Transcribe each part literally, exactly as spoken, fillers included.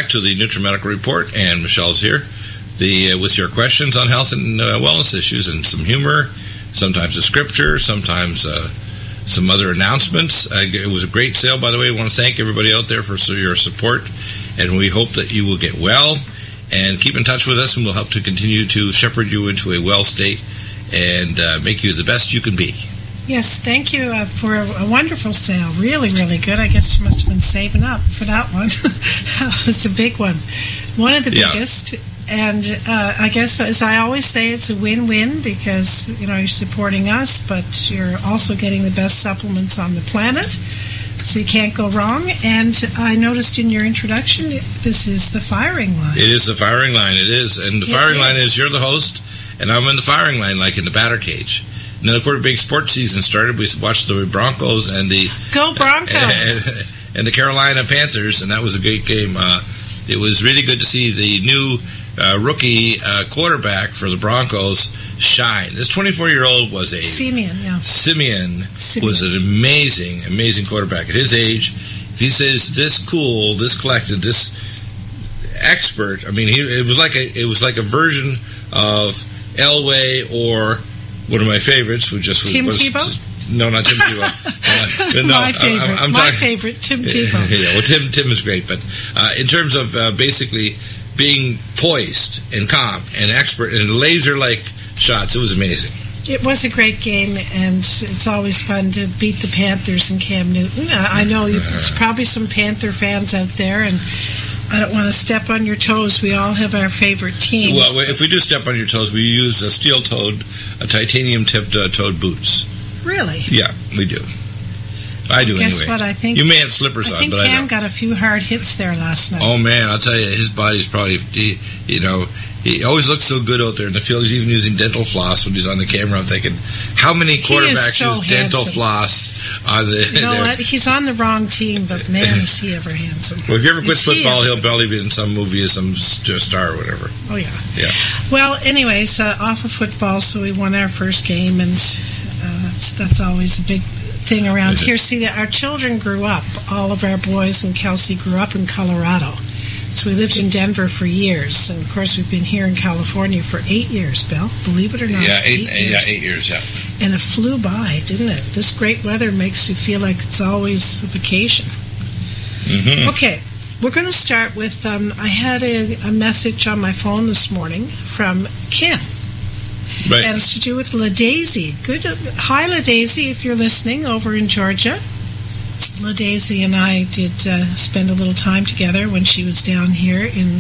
back to the NutriMedical Report, and Michelle's here the uh, with your questions on health and uh, wellness issues, and some humor, sometimes a scripture, sometimes uh, some other announcements. Uh, it was a great sale, by the way. I want to thank everybody out there for your support, and we hope that you will get well, and keep in touch with us, and we'll help to continue to shepherd you into a well state and uh, make you the best you can be. Yes, thank you uh, for a, a wonderful sale. Really, really good. I guess you must have been saving up for that one. That was a big one. One of the Yeah. biggest. And uh, I guess, as I always say, it's a win-win because, you know, you're supporting us, but you're also getting the best supplements on the planet. So you can't go wrong. And I noticed in your introduction, this is the firing line. It is the firing line. It is. And the It firing line is. is you're the host, and I'm in the firing line, like in the batter cage. And then, of course, big sports season started. We watched the Broncos and the Go Broncos! and, and the Carolina Panthers, and that was a great game. Uh, it was really good to see the new uh, rookie uh, quarterback for the Broncos shine. This twenty-four-year-old was a Simeon, yeah. Simeon, Simeon was an amazing, amazing quarterback at his age. If he says this cool, this collected, this expert, I mean, he, it was like a it was like a version of Elway or one of my favorites, who just was Tim was, Tebow? No, not Tim Tebow. Uh, no, my favorite. I, I'm my talking, favorite, Tim Tebow. Yeah, well, Tim Tim is great, but uh, in terms of uh, basically being poised and calm and expert and laser-like shots, it was amazing. It was a great game, and it's always fun to beat the Panthers and Cam Newton. Uh, I know you, there's probably some Panther fans out there, and I don't want to step on your toes. We all have our favorite teams. Well, if we do step on your toes, we use a steel-toed, a titanium-tipped uh, toed boots. Really? Yeah, we do. I do, Guess anyway. what? I think you may have slippers I on, think but I Cam don't. got a few hard hits there last night. Oh, man, I'll tell you, his body's probably, he, you know, he always looks so good out there in the field. He's even using dental floss when he's on the camera. I'm thinking, how many quarterbacks so use dental handsome. floss on the... You know there? what? He's on the wrong team, but man, is he ever handsome. Well, if you ever quit Is he football, ever- he'll probably be in some movie as some st- star or whatever. Oh, yeah. Yeah. Well, anyways, uh, off of football, so we won our first game, and uh, that's, that's always a big thing around here. See, our children grew up, all of our boys and Kelsey grew up in Colorado. So we lived in Denver for years, and of course we've been here in California for eight years, Bill. Believe it or not. Yeah, eight, eight yeah, years. eight years, yeah. And it flew by, didn't it? This great weather makes you feel like it's always a vacation. Mm-hmm. Okay, we're going to start with, um, I had a, a message on my phone this morning from Ken. Right. And it's to do with La Daisy. Good. Hi, La Daisy, if you're listening over in Georgia. La Daisy and I did uh, spend a little time together when she was down here in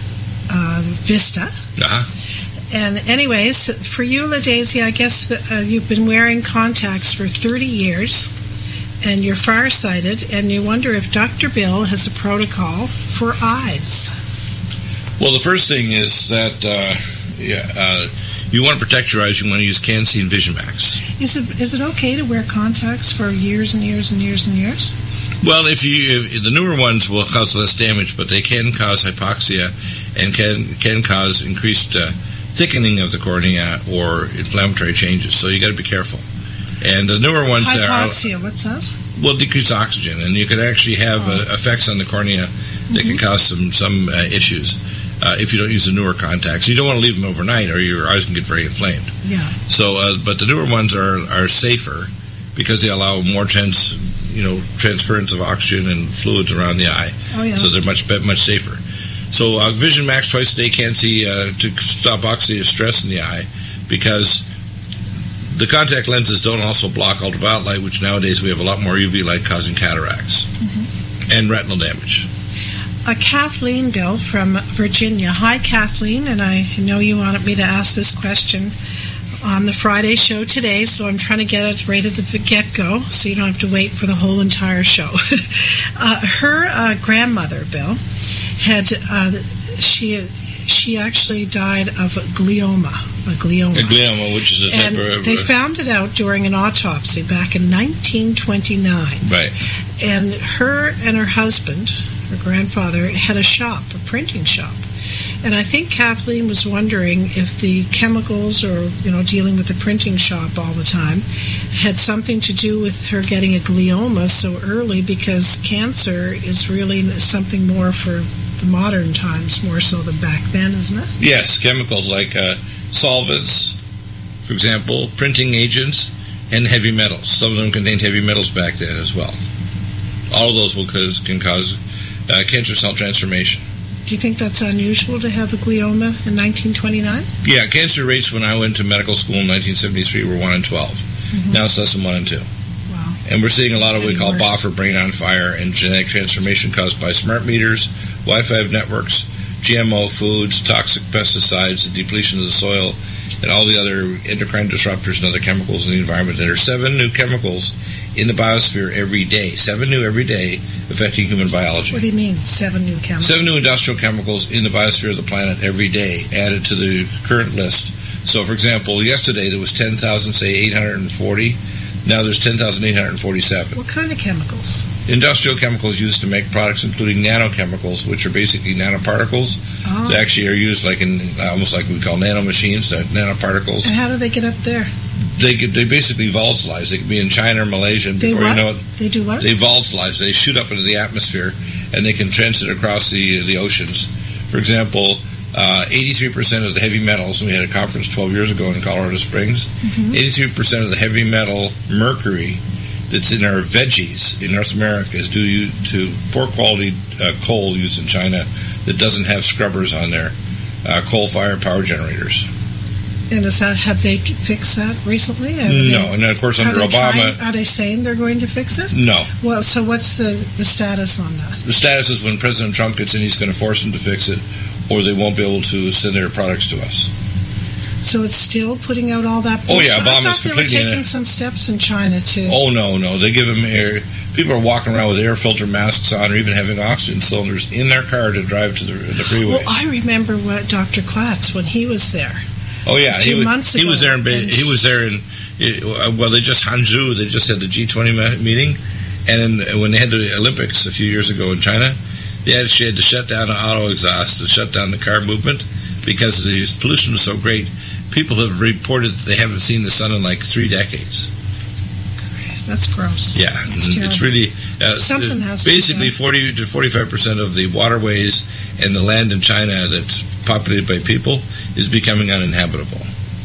uh, Vista. Uh-huh. And anyways, for you, La Daisy, I guess uh, you've been wearing contacts for thirty years, and you're farsighted, and you wonder if Doctor Bill has a protocol for eyes. Well, the first thing is that uh, yeah, uh, you want to protect your eyes. You want to use CanSee Vision Max. Is it is it okay to wear contacts for years and years and years and years? Well, if you if, the newer ones will cause less damage, but they can cause hypoxia and can can cause increased uh, thickening of the cornea or inflammatory changes. So you got to be careful. And the newer ones Hypoxia, are what's that? well decreased oxygen, and you can actually have Oh. uh, effects on the cornea that Mm-hmm. can cause some some uh, issues. Uh, if you don't use the newer contacts, you don't want to leave them overnight, or your eyes can get very inflamed. Yeah. So, uh, but the newer ones are, are safer because they allow more trans, you know, transference of oxygen and fluids around the eye. Oh, yeah. So they're much be- much safer. So, uh, Vision Max twice a day can see uh, to stop oxidative stress in the eye, because the contact lenses don't also block ultraviolet light, which nowadays we have a lot more U V light causing cataracts Mm-hmm. and retinal damage. Uh, Kathleen, Bill, from Virginia. Hi, Kathleen, and I know you wanted me to ask this question on the Friday show today, so I'm trying to get it right at the get-go, so you don't have to wait for the whole entire show. uh, her uh, grandmother, Bill, had uh, she she actually died of glioma, a glioma. A glioma, which is a type And of... they found it out during an autopsy back in nineteen twenty-nine. Right. And her and her husband, her grandfather, had a shop, a printing shop. And I think Kathleen was wondering if the chemicals or, you know, dealing with the printing shop all the time had something to do with her getting a glioma so early, because cancer is really something more for the modern times more so than back then, isn't it? Yes, chemicals like uh, solvents, for example, printing agents, and heavy metals. Some of them contained heavy metals back then as well. All of those will cause, can cause uh, cancer cell transformation. Do you think that's unusual to have a glioma in nineteen twenty-nine? Yeah, cancer rates when I went to medical school in nineteen seventy-three were one in twelve. Mm-hmm. Now it's less than one in two. Wow. And we're seeing a lot of what we call worse. B O F, or brain on fire, and genetic transformation caused by smart meters, Wi-Fi networks, G M O foods, toxic pesticides, the depletion of the soil, and all the other endocrine disruptors and other chemicals in the environment. There are seven new chemicals in the biosphere every day. Seven new every day affecting human biology. What do you mean, seven new chemicals? Seven new industrial chemicals in the biosphere of the planet every day added to the current list. So, for example, yesterday there was ten thousand, say, eight hundred forty. Now there's ten thousand eight hundred forty-seven. What kind of chemicals? Industrial chemicals used to make products, including nanochemicals, which are basically nanoparticles. Oh. They actually are used like in almost like we call nanomachines, uh, nanoparticles. And how do they get up there? They get, they basically volatilize. They could be in China or Malaysia. And they before what? you know it, they do what? They volatilize. They shoot up into the atmosphere, and they can transit across the the oceans. For example, uh, eighty-three percent of the heavy metals, and we had a conference twelve years ago in Colorado Springs, mm-hmm. eighty-three percent of the heavy metal mercury that's in our veggies in North America is due to poor quality uh, coal used in China that doesn't have scrubbers on their uh, coal-fired power generators. And is that, have they fixed that recently? Have no, they, and of course under are Obama... Trying, are they saying they're going to fix it? No. Well, so what's the, the status on that? The status is when President Trump gets in, he's going to force them to fix it, or they won't be able to send their products to us. So it's still putting out all that bullshit? Oh, yeah, Obama's I thought they were completely... taking some steps in China, too. Oh, no, no. They give them air... People are walking around with air filter masks on, or even having oxygen cylinders in their car to drive to the, the freeway. Well, I remember what Doctor Klatz, when he was there. Oh yeah, he was, he was there. In, he was there in well, they just Hangzhou. They just had the G twenty meeting, and when they had the Olympics a few years ago in China, they actually had to shut down the auto exhaust, to shut down the car movement because the pollution was so great. People have reported that they haven't seen the sun in like three decades. That's gross. Yeah, That's it's really uh, something has basically to forty to forty-five percent of the waterways and the land in China that's populated by people is becoming uninhabitable.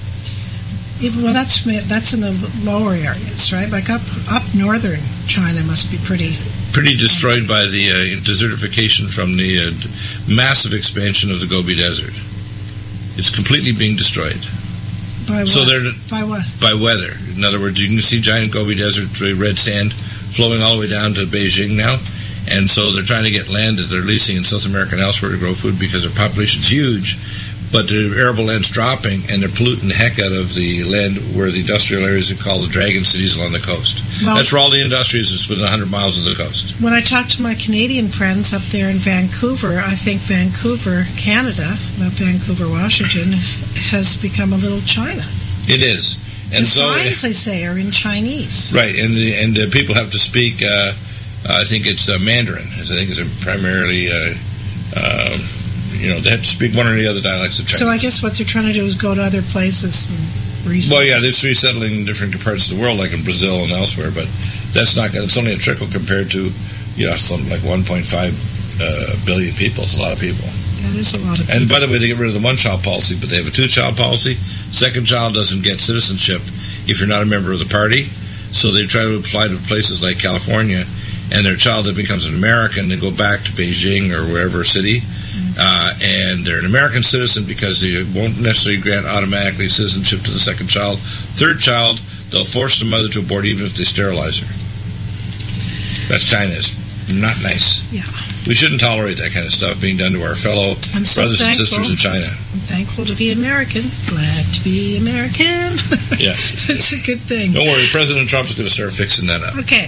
Yeah, well, that's that's in the lower areas, right? Like up up northern China must be pretty pretty destroyed by the uh, desertification from the uh, massive expansion of the Gobi Desert. It's completely being destroyed. By what? So they're, by what? By weather. In other words, you can see giant Gobi Desert red sand flowing all the way down to Beijing now. And so they're trying to get land that they're leasing in South America and elsewhere to grow food because their population's huge. But the arable land's dropping, and they're polluting the heck out of the land where the industrial areas are called the dragon cities along the coast. Well, that's where all the industries is within one hundred miles of the coast. When I talk to my Canadian friends up there in Vancouver, I think Vancouver, Canada, not Vancouver, Washington, has become a little China. It is. And the so, signs, they say, are in Chinese. Right, and the, and uh, people have to speak, uh, I think it's uh, Mandarin, I think it's primarily... Uh, uh, You know, they have to speak one or the other dialects of Chinese. So I guess what they're trying to do is go to other places and resettle. Well, yeah, they're resettling in different parts of the world, like in Brazil and elsewhere, but that's not. It's only a trickle compared to, you know, something like one point five uh, billion people. It's a lot of people. That is a lot of people. And by the way, they get rid of the one-child policy, but they have a two-child policy. Second child doesn't get citizenship if you're not a member of the party. So they try to apply to places like California, and their child that becomes an American, they go back to Beijing or wherever city. Uh, and they're an American citizen because they won't necessarily grant automatically citizenship to the second child. Third child, they'll force the mother to abort even if they sterilize her. That's China. It's not nice. Yeah. We shouldn't tolerate that kind of stuff being done to our fellow I'm so brothers thankful. and sisters in China. I'm thankful to be American. Glad to be American. Yeah. It's a good thing. Don't worry, President Trump's going to start fixing that up. Okay.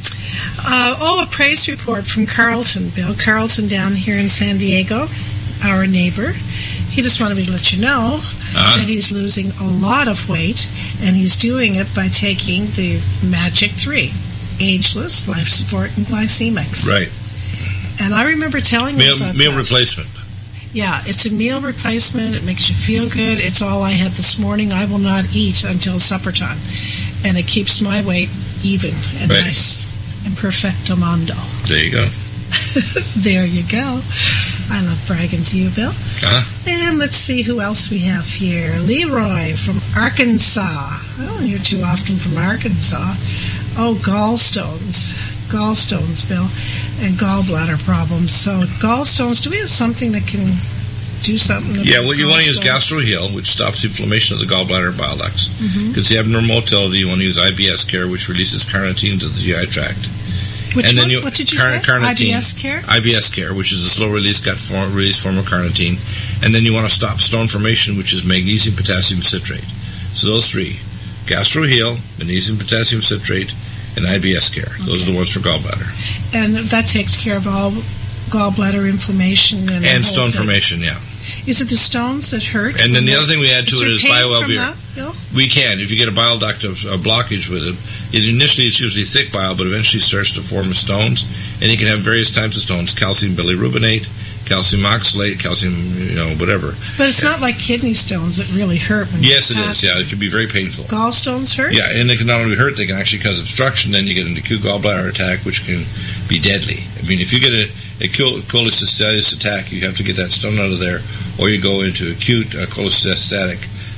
Uh, oh, a praise report from Carlton, Bill. Carlton down here in San Diego, our neighbor. He just wanted me to let you know uh-huh. that he's losing a lot of weight, and he's doing it by taking the Magic three, Ageless, Life Support, and Glycemics. Right. And I remember telling meal, him about Meal that. replacement. Yeah, it's a meal replacement. It makes you feel good. It's all I had this morning. I will not eat until supper time. And it keeps my weight even and right. nice. And perfecto mondo. There you go. There you go. I love bragging to you, Bill. Uh-huh. And let's see who else we have here. Leroy from Arkansas. I don't hear too often from Arkansas. Oh, gallstones. Gallstones, Bill. And gallbladder problems. So gallstones, do we have something that can do something about Yeah, well, you want to use gallstones? GastroHeal, which stops inflammation of the gallbladder and bile ducts. Mhm. Because the abnormal motility, you want to use I B S Care, which releases carnitine to the G I tract. Which and one? then you, What did you car- say? carnitine, I B S Care? I B S Care, which is a slow-release gut form, release form of carnitine. And then you want to stop stone formation, which is magnesium potassium citrate. So those three, GastroHeal, magnesium potassium citrate, and I B S Care. Those Okay. are the ones for gallbladder. And that takes care of all gallbladder inflammation and, the And whole stone thing. formation, yeah. Is it the stones that hurt? And then the Is other thing we add to there it is pain from BioLVR. that, Bill? We can. If you get a bile duct of a blockage with it, it initially it's usually thick bile, but eventually starts to form stones. And you can have various types of stones: calcium bilirubinate, calcium oxalate, calcium, you know, whatever. But it's not like kidney stones that really hurt when Yes, you it pass is. Yeah, it can be very painful. Gallstones hurt? Yeah, and they can not only hurt, they can actually cause obstruction. Then you get an acute gallbladder attack, which can be deadly. I mean, if you get a acute cholecystitis attack, you have to get that stone out of there, or you go into acute uh, cholecystatic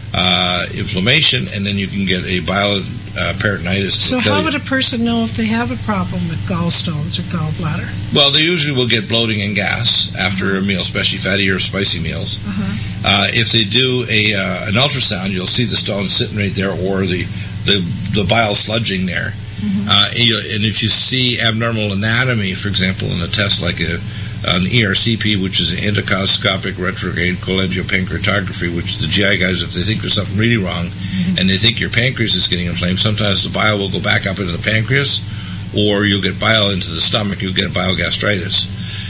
uh, inflammation, and then you can get a bile uh, peritonitis. So It'll kill how you. would a person know if they have a problem with gallstones or gallbladder? Well, they usually will get bloating and gas after a meal, especially fatty or spicy meals. Uh-huh. Uh, if they do a uh, an ultrasound, you'll see the stone sitting right there, or the the, the bile sludging there. Mm-hmm. Uh, and, you, and if you see abnormal anatomy, for example, in a test like a, an E R C P, which is an endoscopic retrograde cholangiopancreatography, which the G I guys, if they think there's something really wrong, Mm-hmm. and they think your pancreas is getting inflamed, sometimes the bile will go back up into the pancreas, or you'll get bile into the stomach, you'll get biogastritis.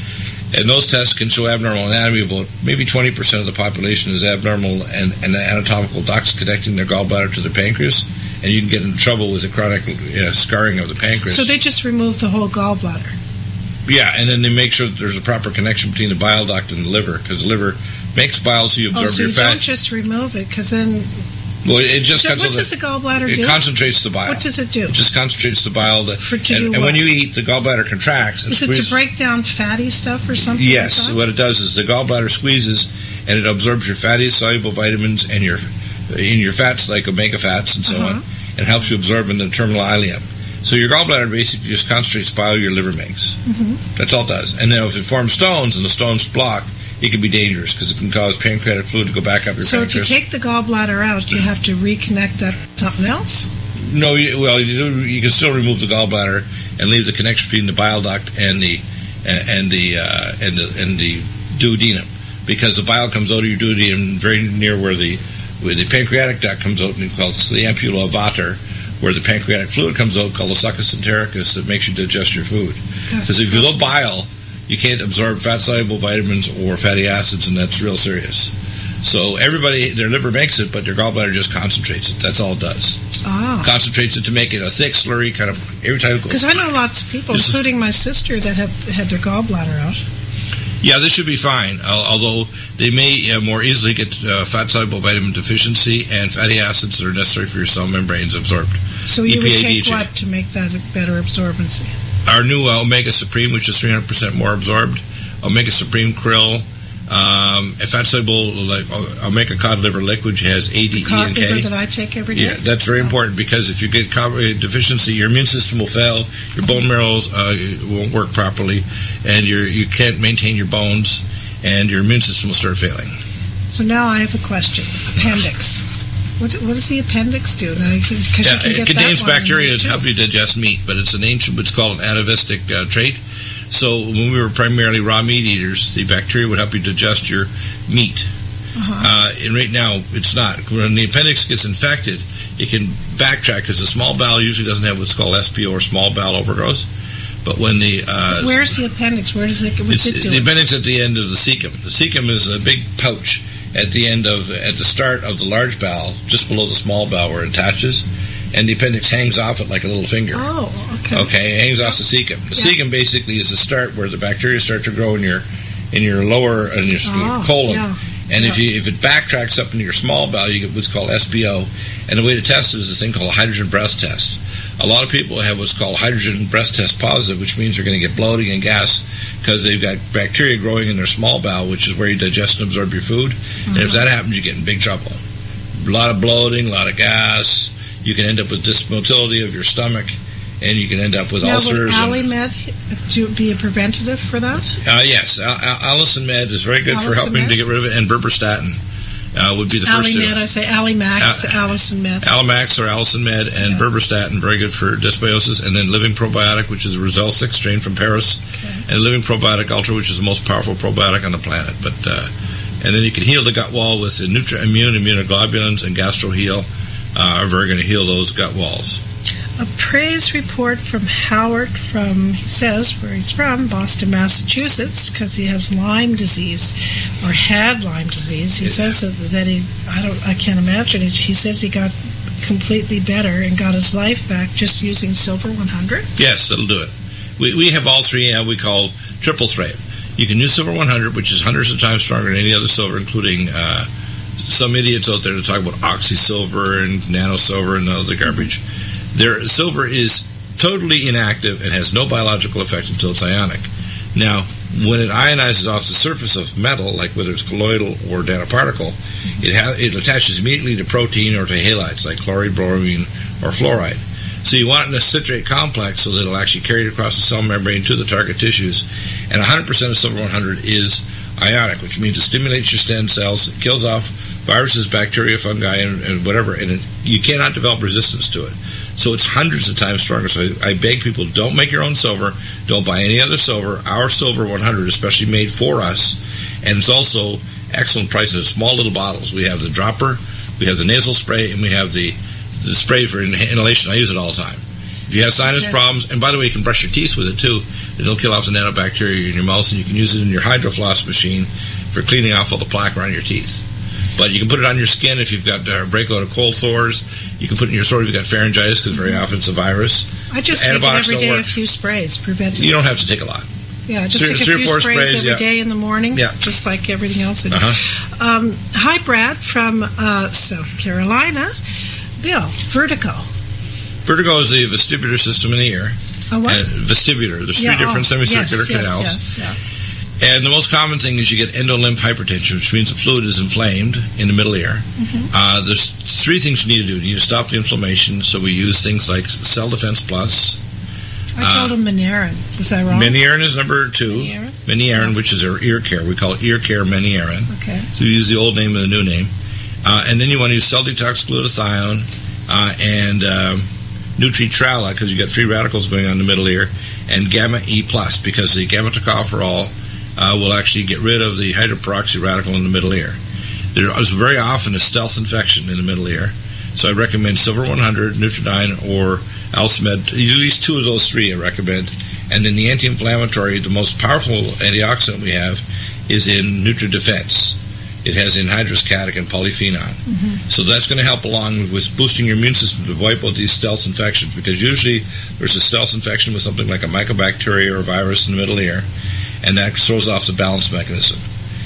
And those tests can show abnormal anatomy. About maybe twenty percent of the population is abnormal and, and anatomical ducts connecting their gallbladder to their pancreas, and you can get in trouble with a chronic uh, scarring of the pancreas. So they just remove the whole gallbladder. Yeah, and then they make sure that there's a proper connection between the bile duct and the liver, because the liver makes bile so you absorb Oh, so your you fat. don't just remove it, because then... Well, it just So what concentrates- does the gallbladder it do? concentrates the bile. What does it do? It just concentrates the bile. To, For- to and, do and when what? you eat, the gallbladder contracts. And Is it squeezes. to break down fatty stuff or something Yes, like that? what it does is the gallbladder squeezes and it absorbs your fatty soluble vitamins and your in your fats like omega fats and so Uh-huh. on, and helps you absorb in the terminal ileum. So your gallbladder basically just concentrates bile your liver makes. Mhm. That's all it does. And then if it forms stones and the stones block, it can be dangerous because it can cause pancreatic fluid to go back up your So if you pancreas. take the gallbladder out, you have to reconnect that with something else? No, you, well, you, do- you can still remove the gallbladder and leave the connection between the bile duct and the and, and the uh, and the and the duodenum, because the bile comes out of your duodenum very near where the where the pancreatic duct comes out, and it's called the ampulla of Vater, where the pancreatic fluid comes out, called the succus entericus, that makes you digest your food. Because if you don't bile, you can't absorb fat-soluble vitamins or fatty acids, and that's real serious. So everybody, their liver makes it, but their gallbladder just concentrates it. That's all it does. Ah. Concentrates it to make it a thick, slurry kind of. Every time it goes. Because I know lots of people, Just- including my sister, that have had their gallbladder out. Yeah, this should be fine. al- Although they may uh, more easily get uh, fat-soluble vitamin deficiency and fatty acids that are necessary for your cell membranes absorbed. So you E P A, would take D J. what to make that a better absorbency? Our new uh, Omega Supreme, which is three hundred percent more absorbed. Omega Supreme Krill. Um, a fat-soluble like uh, Omega Cod Liver Liquid has A, D, E, Cod and liver K. that I take every day? Yeah, that's very important, because if you get co- uh, deficiency, your immune system will fail, your bone marrows uh, won't work properly, and your you can't maintain your bones, and your immune system will start failing. So now I have a question. Appendix. What, what does the appendix do? Now, because Yeah, you can it get contains that one in bacteria there, that too. help you digest meat, but it's an ancient, it's called an atavistic uh, trait. So when we were primarily raw meat eaters, the bacteria would help you digest your meat. Uh-huh. Uh, and right now, it's not. When the appendix gets infected, it can backtrack, because the small bowel usually doesn't have what's called S P O, or small bowel overgrowth. But when the uh, Where's the appendix? Where does it? What's it's, it the doing? appendix at the end of the cecum. The cecum is a big pouch at the end of, at the start of the large bowel, just below the small bowel where it attaches, and the appendix hangs off it like a little finger. Oh, okay. Okay, it hangs off the cecum. The Yeah. cecum basically is the start where the bacteria start to grow in your in your lower in your Oh, colon. yeah. And if Yeah. you if it backtracks up into your small bowel, you get what's called S B O. And the way to test it is this thing called a hydrogen breath test. A lot of people have what's called hydrogen breath test positive, which means they're going to get bloating and gas because they've got bacteria growing in their small bowel, which is where you digest and absorb your food. Mm-hmm. And if that happens, you get in big trouble. A lot of bloating, a lot of gas. You can end up with dysmotility of your stomach, and you can end up with now, ulcers. Now, would Alimed be a preventative for that? Uh, yes. Al- Al- Allicin Med is very good Allicin for helping Med? to get rid of it, and berberstatin. Uh, would be the first Alimed, I say Alimax, uh, Allicin Med. Alimax or Allicin Med and yeah. berberstatin, very good for dysbiosis. And then Living Probiotic, which is a Result six strain from Paris. Okay. And Living Probiotic Ultra, which is the most powerful probiotic on the planet. But uh, And then you can heal the gut wall with the NutraImmune, immunoglobulins, and GastroHeal uh, are very going to heal those gut walls. A praise report from Howard from, he says, where he's from, Boston, Massachusetts, because he has Lyme disease, or had Lyme disease. He yeah. says that he, I don't, I can't imagine it. He says he got completely better and got his life back just using Silver one hundred. Yes, that'll do it. We we have all three uh, we call triple threat. You can use Silver one hundred, which is hundreds of times stronger than any other silver, including uh, some idiots out there that talk about oxysilver and nanosilver and other garbage. Their silver is totally inactive and has no biological effect until it's ionic. Now, when it ionizes off the surface of metal, like whether it's colloidal or nanoparticle, it ha- it attaches immediately to protein or to halides, like chloride, bromine, or fluoride. So you want it in a citrate complex so that it'll actually carry it across the cell membrane to the target tissues. And one hundred percent of Silver one hundred is ionic, which means it stimulates your stem cells, it kills off viruses, bacteria, fungi, and, and whatever, and it, you cannot develop resistance to it. So it's hundreds of times stronger. So I, I beg people, don't make your own silver. Don't buy any other silver. Our Silver one hundred is especially made for us, and it's also excellent price in small little bottles. We have the dropper, we have the nasal spray, and we have the, the spray for inhalation. I use it all the time. If you have sinus okay. problems, and by the way, you can brush your teeth with it too. It'll kill off the nanobacteria in your mouth, and you can use it in your hydrofloss machine for cleaning off all the plaque around your teeth. But you can put it on your skin if you've got uh, breakout of cold sores. You can put it in your sore if you've got pharyngitis, because very often it's a virus. I just take it every day, a few sprays. Prevent you don't have to take a lot. Yeah, just three, take a three few or four sprays, sprays every yeah. day in the morning, yeah. just like everything else. Uh-huh. Um, hi, Brad from uh, South Carolina. Bill, vertigo. Vertigo is the vestibular system in the ear. Oh, what? And vestibular. There's yeah, three different oh, semicircular yes, canals. Yes, yes, yeah. And the most common thing is you get endolymph hypertension, which means the fluid is inflamed in the middle ear. Mm-hmm. Uh, there's three things you need to do. You need to stop the inflammation, so we use things like Cell Defense Plus. I told uh, him Menierin. Was I wrong? Menierin is number two. Menierin, Menierin yeah. which is our ear care. We call it ear care Menierin. Okay. So you use the old name and the new name. Uh, and then you want to use Cell Detox Glutathione uh, and um, Nutritrala, because you got free radicals going on in the middle ear, and Gamma E Plus, because the gamma tocopherol Uh, will actually get rid of the hydroperoxy radical in the middle ear. There is very often a stealth infection in the middle ear, so I recommend Silver one hundred, Nutridyne, or Alcimed. At least two of those three I recommend. And then the anti-inflammatory, the most powerful antioxidant we have, is in NutriDefense. It has anhydrous catech and polyphenol. Mm-hmm. So that's going to help along with boosting your immune system to wipe out these stealth infections, because usually there's a stealth infection with something like a mycobacteria or virus in the middle ear, and that throws off the balance mechanism.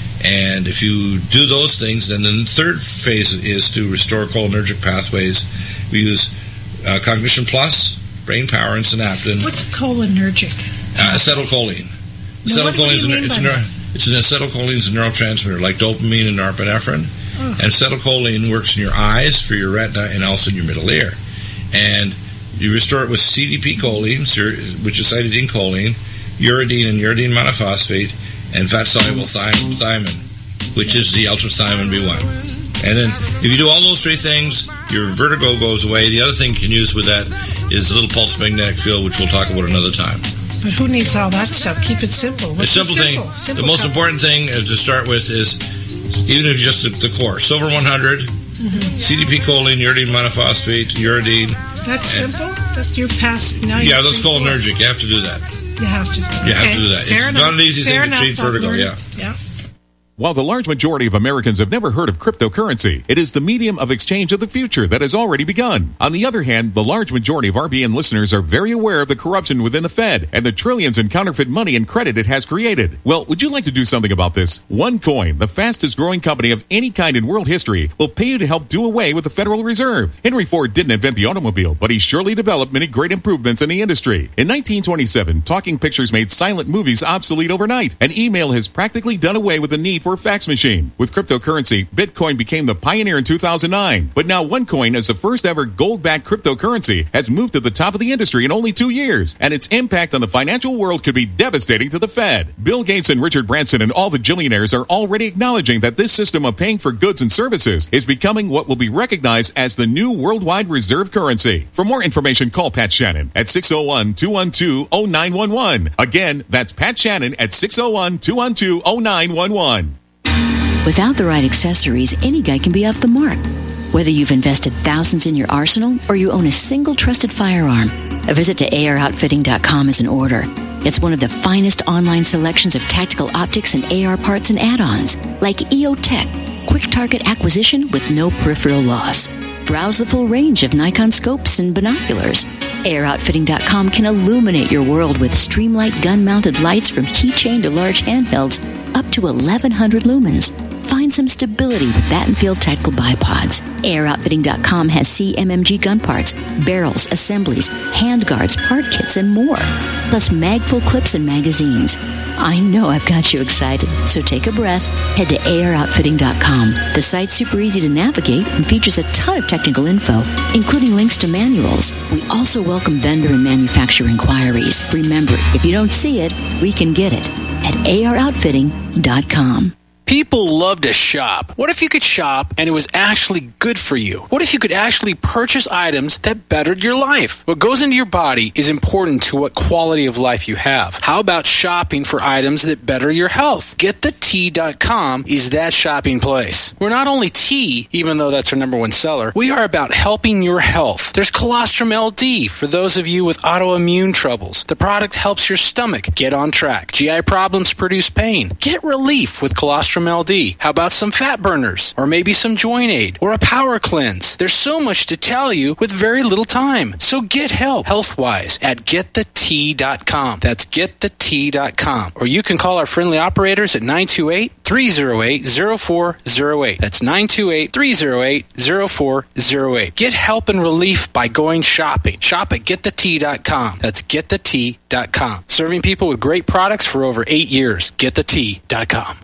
And if you do those things, then the third phase is to restore cholinergic pathways. We use uh, Cognition Plus, Brain Power, and Synaptin. What's cholinergic? Uh, acetylcholine. No, acetylcholine is an, it's, neuro, it's an acetylcholine is a neurotransmitter like dopamine and norepinephrine. Oh. And acetylcholine works in your eyes, for your retina, and also in your middle ear. And you restore it with C D P choline, which is cited in choline, uridine and uridine monophosphate, and fat-soluble thiamine, which is the ultra-thiamine B one. And then, if you do all those three things, your vertigo goes away. The other thing you can use with that is a little pulse magnetic field, which we'll talk about another time. But who needs all that stuff? Keep it simple. What's the simple, simple thing, simple the most stuff? important thing to start with is, even if just the, the core, Silver one hundred, mm-hmm. C D P choline, uridine monophosphate, uridine. That's simple? That's your past. Now yeah, that's cholinergic. You have to do that. You have to. You okay. have to do that. Fair it's enough. not an easy Fair thing to treat vertigo, yeah. Yeah. While the large majority of Americans have never heard of cryptocurrency, it is the medium of exchange of the future that has already begun. On the other hand, the large majority of R B N listeners are very aware of the corruption within the Fed and the trillions in counterfeit money and credit it has created. Well, would you like to do something about this? OneCoin, the fastest growing company of any kind in world history, will pay you to help do away with the Federal Reserve. Henry Ford didn't invent the automobile, but he surely developed many great improvements in the industry. In nineteen twenty-seven, talking pictures made silent movies obsolete overnight, and email has practically done away with the need for a fax machine. With cryptocurrency, Bitcoin became the pioneer in two thousand nine, but now OneCoin, as the first ever gold-backed cryptocurrency, has moved to the top of the industry in only two years, and its impact on the financial world could be devastating to the Fed. Bill Gates and Richard Branson and all the billionaires are already acknowledging that this system of paying for goods and services is becoming what will be recognized as the new worldwide reserve currency. For more information, call Pat Shannon at six oh one, two one two, oh nine one one. Again, that's Pat Shannon at six oh one, two one two, oh nine one one. Without the right accessories, any guy can be off the mark. Whether you've invested thousands in your arsenal or you own a single trusted firearm, a visit to A R outfitting dot com is in order. It's one of the finest online selections of tactical optics and A R parts and add-ons, like E O Tech, quick target acquisition with no peripheral loss. Browse the full range of Nikon scopes and binoculars. A R outfitting dot com can illuminate your world with Streamlight gun-mounted lights from keychain to large handhelds up to eleven hundred lumens. Find some stability with Battenfield tactical bipods. A R outfitting dot com has C M M G gun parts, barrels, assemblies, handguards, part kits, and more. Plus mag-full clips and magazines. I know I've got you excited, so take a breath. Head to A R outfitting dot com. The site's super easy to navigate and features a ton of technical info, including links to manuals. We also welcome vendor and manufacturer inquiries. Remember, if you don't see it, we can get it at A R outfitting dot com. People love to shop. What if you could shop and it was actually good for you? What if you could actually purchase items that bettered your life? What goes into your body is important to what quality of life you have. How about shopping for items that better your health? get the tea dot com is that shopping place. We're not only tea, even though that's our number one seller, we are about helping your health. There's Colostrum L D for those of you with autoimmune troubles. The product helps your stomach get on track. G I problems produce pain. Get relief with Colostrum L D. How about some fat burners? Or maybe some joint aid? Or a power cleanse? There's so much to tell you with very little time. So get help health-wise at get the tea dot com. That's get the tea dot com. Or you can call our friendly operators at nine two eight, three oh eight, oh four oh eight. That's nine two eight, three oh eight, oh four oh eight. Get help and relief by going shopping. Shop at get the tea dot com. That's get the tea dot com. Serving people with great products for over eight years. get the tea dot com.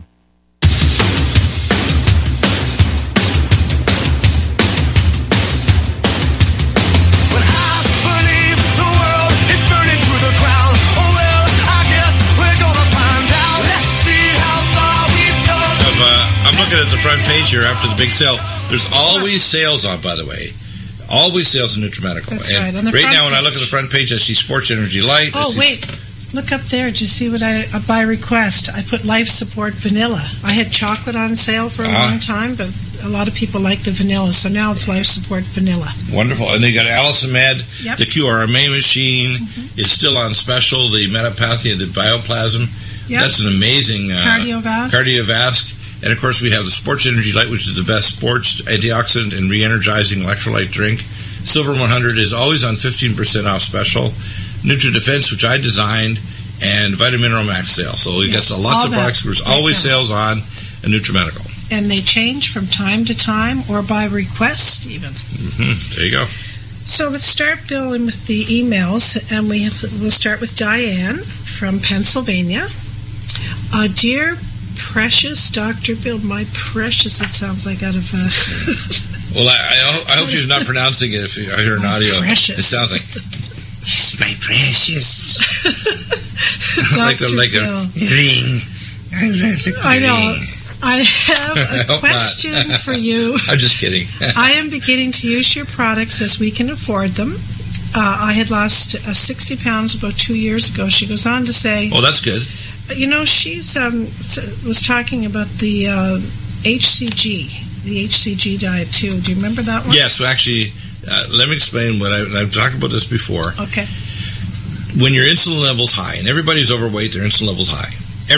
I'm looking at the front page here after the big sale. There's always sales on, by the way. Always sales in NutriMedical. That's and right. On the right front now, when page. I look at the front page, I see Sports Energy Light. Oh, see wait. Look up there. Did you see what I, uh, by request, I put Life Support Vanilla. I had chocolate on sale for a uh-huh. long time, but a lot of people like the vanilla, so now it's Life Support Vanilla. Wonderful. And they got Allison Med. Yep. The Q R M A machine Mm-hmm. is still on special. The Metapathia, the Bioplasm. Yep. That's an amazing... Uh, Cardiovasc. Cardiovasc. And, of course, we have the Sports Energy Light, which is the best sports antioxidant and re-energizing electrolyte drink. Silver one hundred is always on fifteen percent off special. NutriDefense, which I designed, and Vitamin Mineral Max sale. So we Yeah, got lots all of that. products. There's always Yeah. sales on a NutriMedical. And they change from time to time or by request, even. Mm-hmm. There you go. So let's start, Bill, with the emails, and we have, we'll start with Diane from Pennsylvania. Uh, dear precious Doctor Bill, my precious, it sounds like out of... Uh, Well, I, I, hope, I hope she's not pronouncing it. If I hear an audio, precious. it sounds like, "It's my precious." like the Doctor like Bill. a ring. I love the I know. ring. I have I a hope question not. for you. I'm just kidding. I am beginning to use your products as we can afford them. Uh, I had lost uh, sixty pounds about two years ago. She goes on to say, Oh, that's good. you know, she's um, was talking about the uh, H C G, the H C G diet too. Do you remember that one? Yeah, so actually, uh, let me explain what I, and I've talked about this before. Okay. When your insulin level's high, and everybody's overweight, their insulin level's high. Everyone.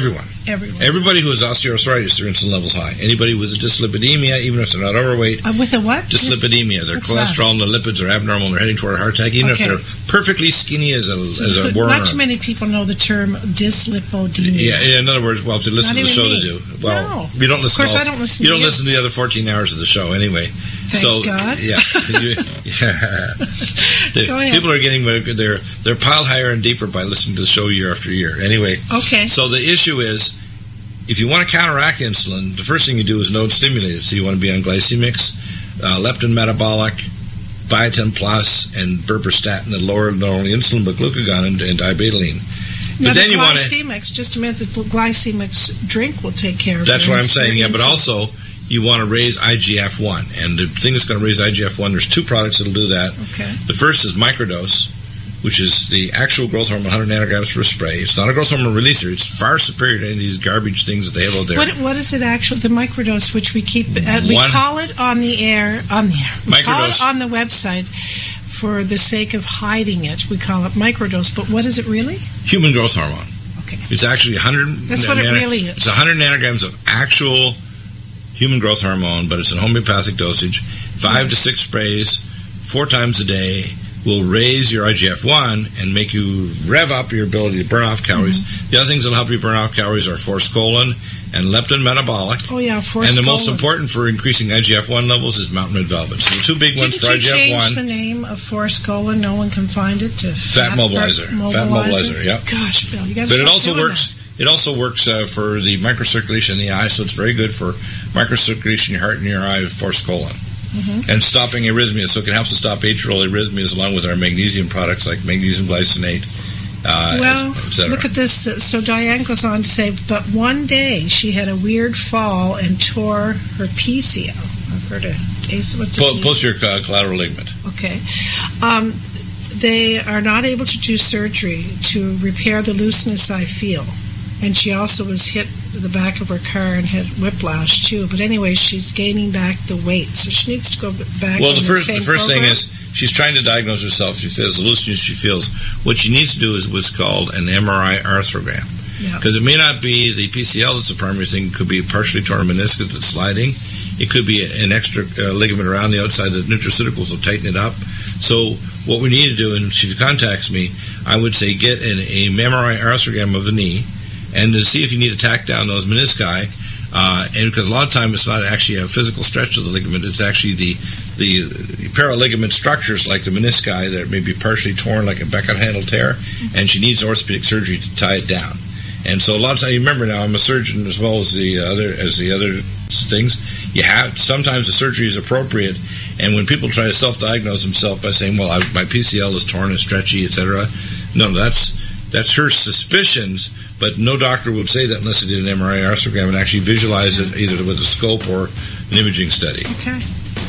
Everyone. Everybody who has osteoarthritis, their insulin level's high. Anybody with a dyslipidemia, even if they're not overweight. Uh, with a what? Dyslipidemia. Their What's cholesterol that? and the lipids are abnormal and they're heading toward a heart attack, even Okay. if they're perfectly skinny as a, So as a worm. not too many people know the term dyslipidemia. Yeah, yeah, in other words, well, if they listen Not to the even show, me. they do. Well, No. you don't listen. Of course, to all, I don't listen You to don't you. listen to the other fourteen hours of the show, anyway. Thank so, God. Yeah, you, yeah. They- Go ahead. People are getting they're they're piled higher and deeper by listening to the show year after year. Anyway, Okay. so the issue is, if you want to counteract insulin, the first thing you do is node stimulate it. So you want to be on glycemics, uh, leptin metabolic, biotin plus, and berberstatin that lower not only insulin but glucagon and, and dibetaline. Now, But then the you want to. glycemics, just a minute, the glycemics drink will take care of That's your what I'm ins- saying. your Yeah, but insulin. also you want to raise I G F one, and the thing that's going to raise I G F one, there's two products that'll do that. Okay. The first is microdose, which is the actual growth hormone, one hundred nanograms per spray. It's not a growth hormone releaser. It's far superior to any of these garbage things that they have out there. What, what is it actually, the microdose, which we keep, uh, we One- call it on the air, on the air, we call it Microdose. on the website for the sake of hiding it. We call it microdose, but what is it really? Human growth hormone. Okay. It's actually one hundred. That's what it nano- really is. It's one hundred nanograms of actual human growth hormone, but it's in homeopathic dosage. Five Yes. to six sprays, four times a day, will raise your I G F one and make you rev up your ability to burn off calories. Mm-hmm. The other things that will help you burn off calories are forskolin and leptin metabolic. Oh, yeah, for And the most important for increasing I G F one levels is mountain red velvet. So the two big ones Didn't for you I G F change the one. name of Forskolin? No one can find it to Fat mobilizer. Fat mobilizer, yep. Gosh, Bill, you got to But it also works. It also works uh, for the microcirculation in the eye, so it's very good for microcirculation in your heart and your eye of forskolin. Mm-hmm. And stopping arrhythmias, so it can help to stop atrial arrhythmias along with our magnesium products like magnesium glycinate, uh, Well, et cetera. look at this. So Diane goes on to say, but one day she had a weird fall and tore her P C L. I've heard of what's a Po- P C L? posterior uh, collateral ligament. Okay. Um, they are not able to do surgery to repair the looseness I feel. And she also was hit the back of her car and had whiplash too. But anyway, she's gaining back the weight, so she needs to go back. Well, on the first same the first thing program. is she's trying to diagnose herself. She feels the looseness she feels. What she needs to do is what's called an M R I arthrogram. Yeah. Because it may not be the P C L that's the primary thing. It could be a partially torn meniscus that's sliding. It could be an extra uh, ligament around the outside. The nutraceuticals will tighten it up. So what we need to do, and if she contacts me, I would say get an a M R I arthrogram of the knee and to see if you need to tack down those menisci. Uh, and because a lot of times it's not actually a physical stretch of the ligament, it's actually the the paraligament structures like the menisci that may be partially torn, like a Beckett handle tear, and she needs orthopedic surgery to tie it down. And so a lot of times, you remember now, I'm a surgeon as well as the other as the other things. You have sometimes the surgery is appropriate, and when people try to self-diagnose themselves by saying, "Well, I, my P C L is torn and stretchy, et cetera" No, that's that's her suspicions. But no doctor would say that unless they did an M R I arthrogram and actually visualize it either with a scope or an imaging study. Okay.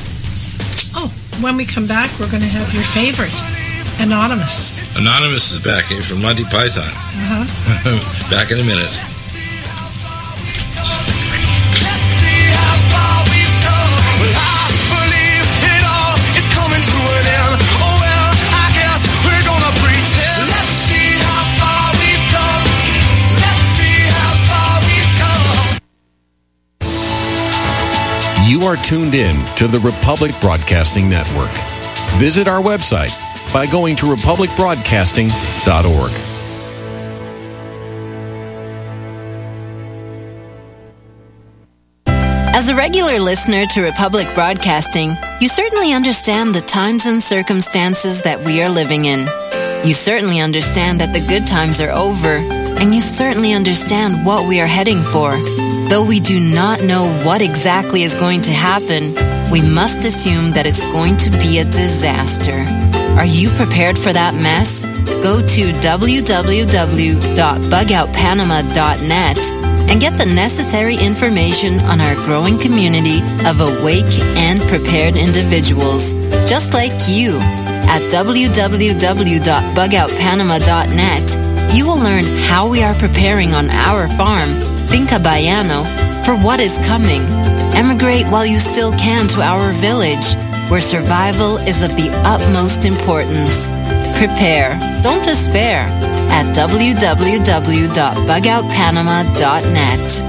Oh, when we come back, we're going to have your favorite, Anonymous. Anonymous is back eh, from Monty Python. Uh-huh. Back in a minute. You are tuned in to the Republic Broadcasting Network. Visit our website by going to republic broadcasting dot org. As a regular listener to Republic Broadcasting, you certainly understand the times and circumstances that we are living in. You certainly understand that the good times are over, and you certainly understand what we are heading for. Though we do not know what exactly is going to happen, we must assume that it's going to be a disaster. Are you prepared for that mess? Go to w w w dot bug out panama dot net and get the necessary information on our growing community of awake and prepared individuals, just like you. At w w w dot bug out panama dot net, you will learn how we are preparing on our farm, Finca Bayano, for what is coming. Emigrate while you still can to our village, where survival is of the utmost importance. Prepare, don't despair. at w w w dot bug out panama dot net.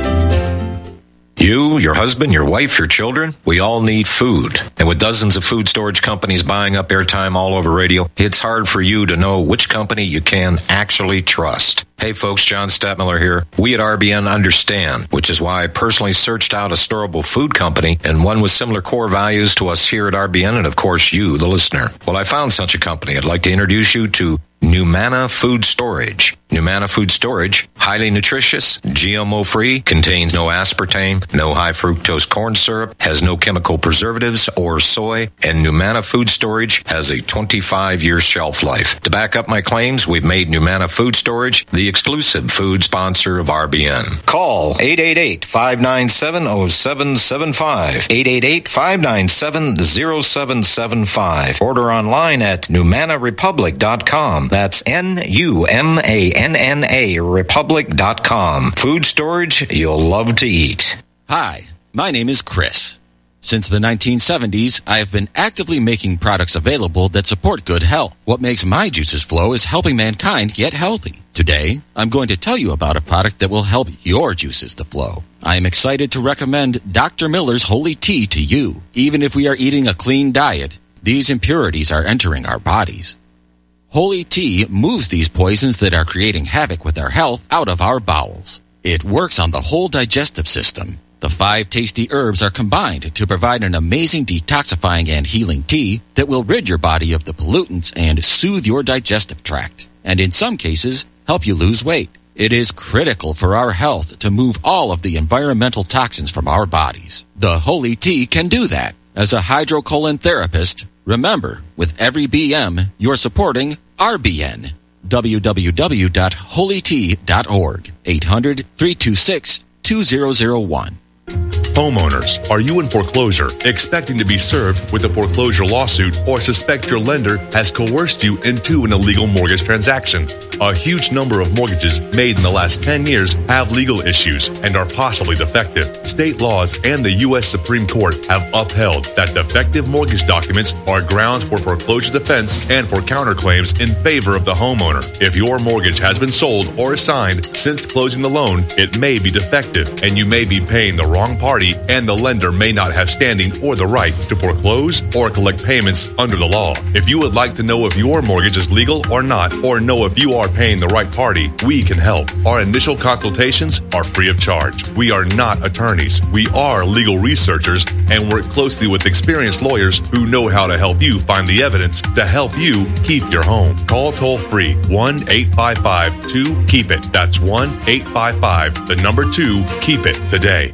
You, your husband, your wife, your children, we all need food. And with dozens of food storage companies buying up airtime all over radio, it's hard for you to know which company you can actually trust. Hey folks, John Stadtmiller here. We at R B N understand, which is why I personally searched out a storable food company and one with similar core values to us here at R B N and of course you, the listener. Well, I found such a company. I'd like to introduce you to Numana Food Storage. Numana Food Storage, highly nutritious, G M O-free, contains no aspartame, no high fructose corn syrup, has no chemical preservatives or soy, and Numana Food Storage has a twenty-five year shelf life. To back up my claims, we've made Numana Food Storage the exclusive food sponsor of R B N. Call eight eight eight, five nine seven, zero seven seven five, eight eight eight, five nine seven, zero seven seven five. Order online at numana republic dot com. That's N U M A N N A republic dot com. Food storage you'll love to eat. Hi, my name is Chris. Since the nineteen seventies, I have been actively making products available that support good health. What makes my juices flow is helping mankind get healthy. Today, I'm going to tell you about a product that will help your juices to flow. I am excited to recommend Doctor Miller's Holy Tea to you. Even if we are eating a clean diet, these impurities are entering our bodies. Holy Tea moves these poisons that are creating havoc with our health out of our bowels. It works on the whole digestive system. The five tasty herbs are combined to provide an amazing detoxifying and healing tea that will rid your body of the pollutants and soothe your digestive tract, and in some cases, help you lose weight. It is critical for our health to move all of the environmental toxins from our bodies. The Holy Tea can do that. As a hydrocolon therapist, remember, with every B M, you're supporting R B N. w w w dot holy tea dot org. eight hundred, three two six, two zero zero one. Homeowners, are you in foreclosure, expecting to be served with a foreclosure lawsuit, or suspect your lender has coerced you into an illegal mortgage transaction? A huge number of mortgages made in the last ten years have legal issues and are possibly defective. State laws and the U S Supreme Court have upheld that defective mortgage documents are grounds for foreclosure defense and for counterclaims in favor of the homeowner. If your mortgage has been sold or assigned since closing the loan, it may be defective and you may be paying the wrong party, and the lender may not have standing or the right to foreclose or collect payments under the law. If you would like to know if your mortgage is legal or not, or know if you are paying the right party, we can help. Our initial consultations are free of charge. We are not attorneys. We are legal researchers and work closely with experienced lawyers who know how to help you find the evidence to help you keep your home. Call toll free one eight five five two keep it. That's one eight five five, the number two, keep it today.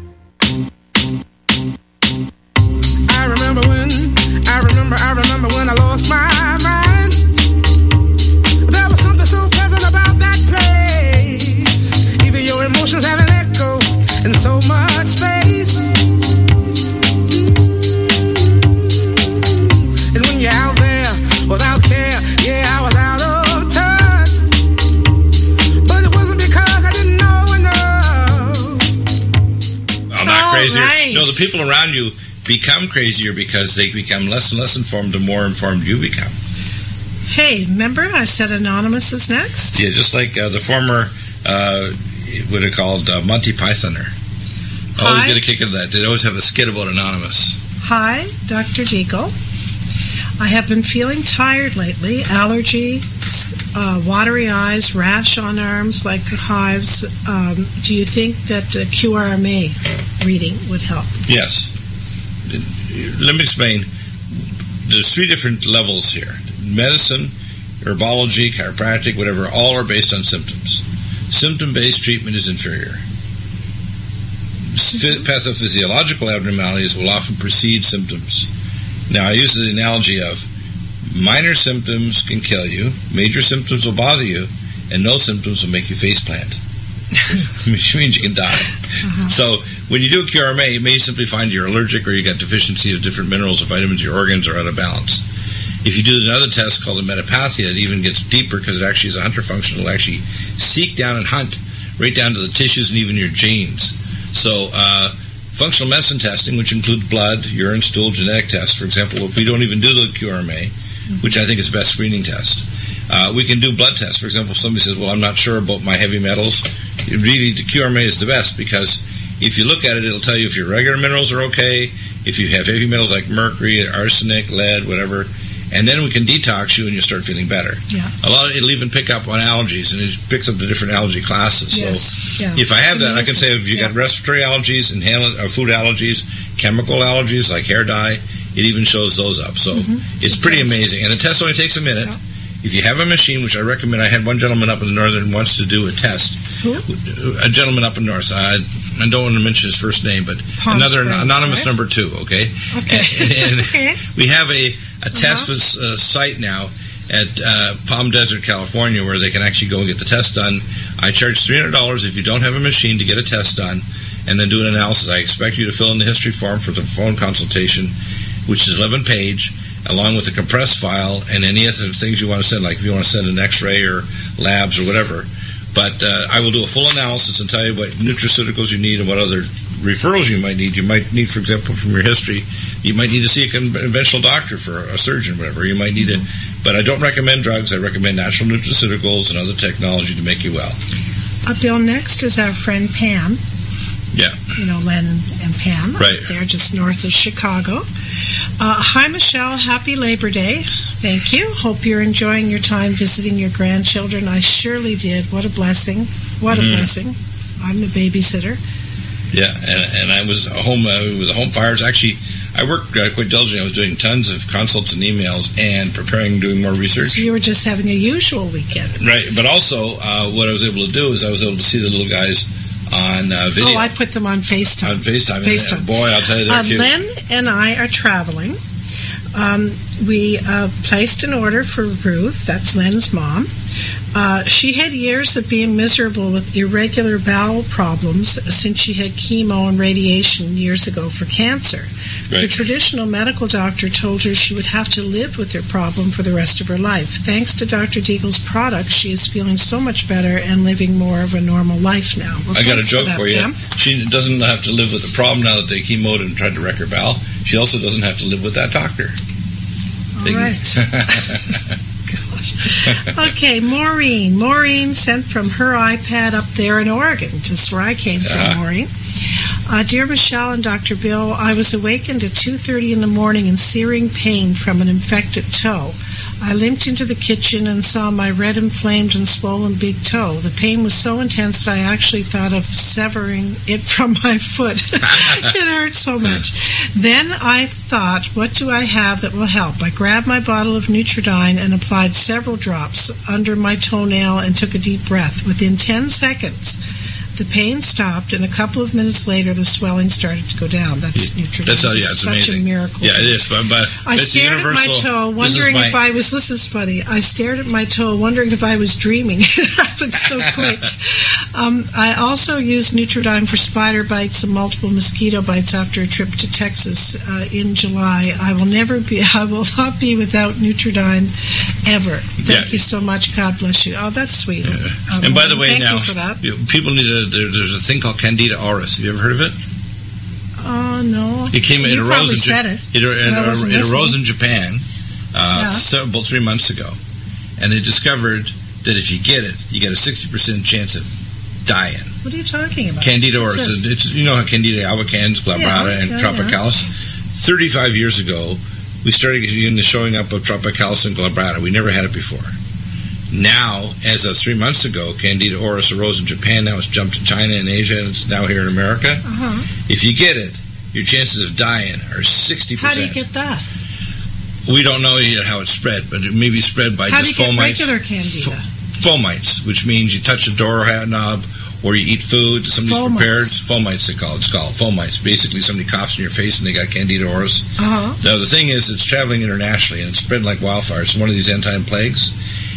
I remember when, I remember, I remember when I lost my mind. There was something so pleasant about that place. Even your emotions have an echo in so much space. And when you're out there without care, yeah, I was out of touch. But it wasn't because I didn't know enough. I'm not All crazier. right. No, the people around you become crazier because they become less and less informed the more informed you become. Hey, remember I said Anonymous is next? Yeah, just like uh, the former, uh, what are called, uh, Monty Pythoner. Always Hi. get a kick out of that. They always have a skit about Anonymous. Hi, Doctor Deagle. I have been feeling tired lately. Allergy, uh, watery eyes, rash on arms like hives. Um, do you think that the Q R M A reading would help? Yes. Let me explain. There's three different levels here. Medicine, herbology, chiropractic, whatever, all are based on symptoms. Symptom-based treatment is inferior. Ph- pathophysiological abnormalities will often precede symptoms. Now, I use the analogy of minor symptoms can kill you, major symptoms will bother you, and no symptoms will make you faceplant. Which means you can die. Uh-huh. So when you do a Q R M A, it may simply find you're allergic or you got deficiency of different minerals or vitamins, your organs are out of balance. If you do another test called a metapathia, it even gets deeper because it actually is a hunter function. It'll actually seek down and hunt right down to the tissues and even your genes. So uh, functional medicine testing, which includes blood, urine, stool, genetic tests, for example, if we don't even do the Q R M A, which I think is the best screening test, Uh, we can do blood tests. For example, if somebody says, well, I'm not sure about my heavy metals, really the Q R M A is the best, because if you look at it, it'll tell you if your regular minerals are okay, if you have heavy metals like mercury, arsenic, lead, whatever, and then we can detox you and you start feeling better. Yeah. A lot of it'll even pick up on allergies, and it picks up the different allergy classes. Yes. So Yeah. if I have It's that, I can say amazing. if you Yeah. got respiratory allergies, inhale or food allergies, chemical allergies like hair dye, it even shows those up. So Mhm. it's It pretty does. amazing. And the test only takes a minute. Yeah. If you have a machine, which I recommend, I had one gentleman up in the northern wants to do a test. Who? A gentleman up in north. Uh, I don't want to mention his first name, but Palm another Springs, anonymous right? number two. Okay. Okay. And, and Okay. we have a a test Uh-huh. with uh, site now at uh, Palm Desert, California, where they can actually go and get the test done. I charge three hundred dollars if you don't have a machine to get a test done, and then do an analysis. I expect you to fill in the history form for the phone consultation, which is eleven page, along with a compressed file and any other things you want to send, like if you want to send an X-ray or labs or whatever. But uh, I will do a full analysis and tell you what nutraceuticals you need and what other referrals you might need. You might need, for example, from your history, you might need to see a conventional doctor for a surgeon, whatever. You might need it. But I don't recommend drugs. I recommend natural nutraceuticals and other technology to make you well. Uh, Bill, next is our friend Pam. Yeah. You know, Len and, and Pam. Right. They're just north of Chicago. Uh, hi, Michelle. Happy Labor Day. Thank you. Hope you're enjoying your time visiting your grandchildren. I surely did. What a blessing. What a Mhm. blessing. I'm the babysitter. Yeah, and, and I was home uh, with the home fires. Actually, I worked uh, quite diligently. I was doing tons of consults and emails and preparing, doing more research. So you were just having a usual weekend. Right, but also uh, what I was able to do is I was able to see the little guys on uh, video. Oh, I put them on FaceTime. On FaceTime. FaceTime. And, boy, I'll tell you, they're Uh, cute. Len and I are traveling. Um, we uh, placed an order for Ruth, that's Len's mom. Uh, she had years of being miserable with irregular bowel problems since she had chemo and radiation years ago for cancer. Her Right. traditional medical doctor told her she would have to live with her problem for the rest of her life. Thanks to Doctor Deagle's products, she is feeling so much better and living more of a normal life now. Well, I got a thanks joke that, for you. Pam. She doesn't have to live with the problem now that they chemoed and tried to wreck her bowel. She also doesn't have to live with that doctor. All They- right. Okay, Maureen. Maureen sent from her iPad up there in Oregon, just where I came from, Yeah. Maureen. Uh, Dear Michelle and Doctor Bill, I was awakened at two thirty in the morning in searing pain from an infected toe. I limped into the kitchen and saw my red, inflamed, and swollen big toe. The pain was so intense that I actually thought of severing it from my foot. It hurt so much. Then I thought, what do I have that will help? I grabbed my bottle of Nutridyne and applied several drops under my toenail and took a deep breath. Within ten seconds, the pain stopped, and a couple of minutes later, the swelling started to go down. That's Nutridyne. That's how, yeah, it's such amazing. a miracle. Yeah, it is. But, but I it's stared at universal. my toe, This is wondering my- if I was. This is funny. I stared at my toe, wondering if I was dreaming. It happened so quick. Um, I also used Nutridyne for spider bites and multiple mosquito bites after a trip to Texas uh, in July. I will never be. I will not be without Nutridyne ever. Thank Yeah. you so much. God bless you. Oh, that's sweet. Um, And by the way, thank now you for that. you- people need a. There, there's a thing called Candida auris. Have you ever heard of it? Oh no. It came. It you arose probably in said Ja- it. It, it, but I wasn't it arose listening. in Japan uh, Yeah. so- about three months ago, and they discovered that if you get it, you get a sixty percent chance of dying. What are you talking about? Candida What's auris. this? It's, you know how Candida albicans, glabrata, Yeah, and yeah, tropicalis. Thirty-five years ago, we started getting the showing up of tropicalis and glabrata. We never had it before. Now, as of three months ago, Candida auris arose in Japan. Now it's jumped to China and Asia, and it's now here in America. Uh-huh. If you get it, your chances of dying are sixty percent. How do you get that? We don't know yet how it's spread, but it may be spread by How do just you get fomites. regular Candida? F- fomites, which means you touch a door knob or you eat food that somebody's Fomites. prepared. Fomites, they call it. It's called fomites. Basically, somebody coughs in your face and they got Candida auris. Uh-huh. Now, the thing is, it's traveling internationally and it's spread like wildfire. It's one of these end-time plagues.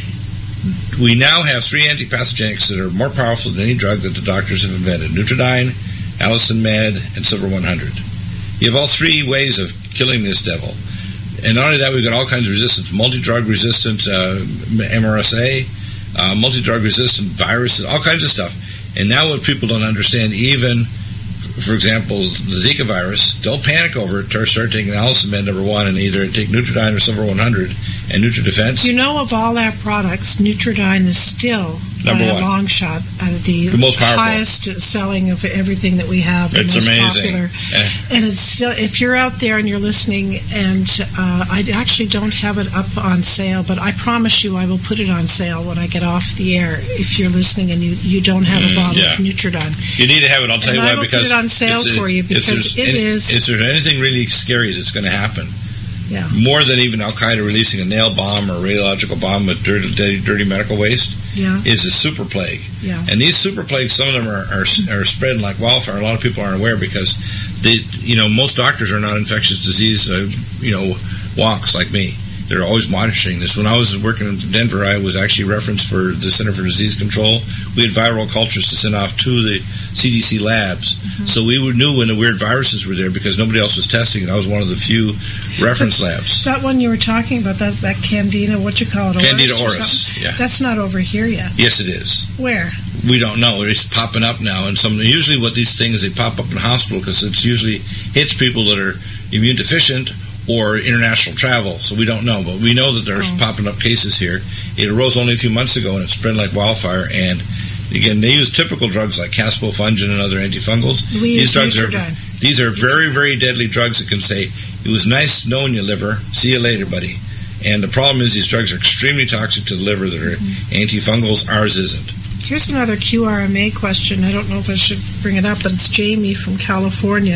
We now have three antipathogenics that are more powerful than any drug that the doctors have invented. Nutridyne, Allicin Med, and Silver one hundred. You have all three ways of killing this devil. And not only that, we've got all kinds of resistance. Multi-drug resistant uh, M R S A, uh, multi-drug resistant viruses, all kinds of stuff. And now what people don't understand, even, for example, the Zika virus, don't panic over it. Start taking Allicin Med, number one, and either take Nutridyne or Silver one hundred, and NutriDefense. You know, of all our products, Nutridyne is still, Number by a one. long shot, uh, the, The most powerful. highest selling of everything that we have. The It's most amazing. popular. Eh. And it's still, if you're out there and you're listening, and uh, I actually don't have it up on sale, but I promise you I will put it on sale when I get off the air if you're listening and you, you don't have a bottle yeah. of Nutridyne. You need to have it. I'll tell And you I why. will Because put it on sale if- for you if because there's it any- is- Is there anything really scary that's going to happen? Yeah. More than even Al Qaeda releasing a nail bomb or radiological bomb with dirty, dirty, dirty medical waste Yeah. is a super plague. Yeah. And these super plagues, some of them are, are, are spreading like wildfire. A lot of people aren't aware because they, you know, most doctors are not infectious disease, uh, you know, walks like me. They're always monitoring this. When I was working in Denver, I was actually referenced for the Center for Disease Control. We had viral cultures to send off to the C D C labs. Mm-hmm. So we knew when the weird viruses were there because nobody else was testing it. I was one of the few reference labs. That one you were talking about, that, that Candida, what you call it? Auris Candida or auris, something? yeah. That's not over here yet. Yes, it is. Where? We don't know. It's popping up now, and some usually what these things they pop up in hospital because it's usually hits people that are immune deficient or international travel. So we don't know, but we know that there's Oh. popping up cases here. It arose only a few months ago, and it's spread like wildfire. And again, they use typical drugs like caspofungin and other antifungals. We these use drugs Nutridyne. are these are very very deadly drugs that can say it was nice knowing you, liver. See you later, buddy. And the problem is these drugs are extremely toxic to the liver. That are Mm-hmm. antifungals. Ours isn't. Here's another Q R M A question. I don't know if I should bring it up, but it's Jamie from California.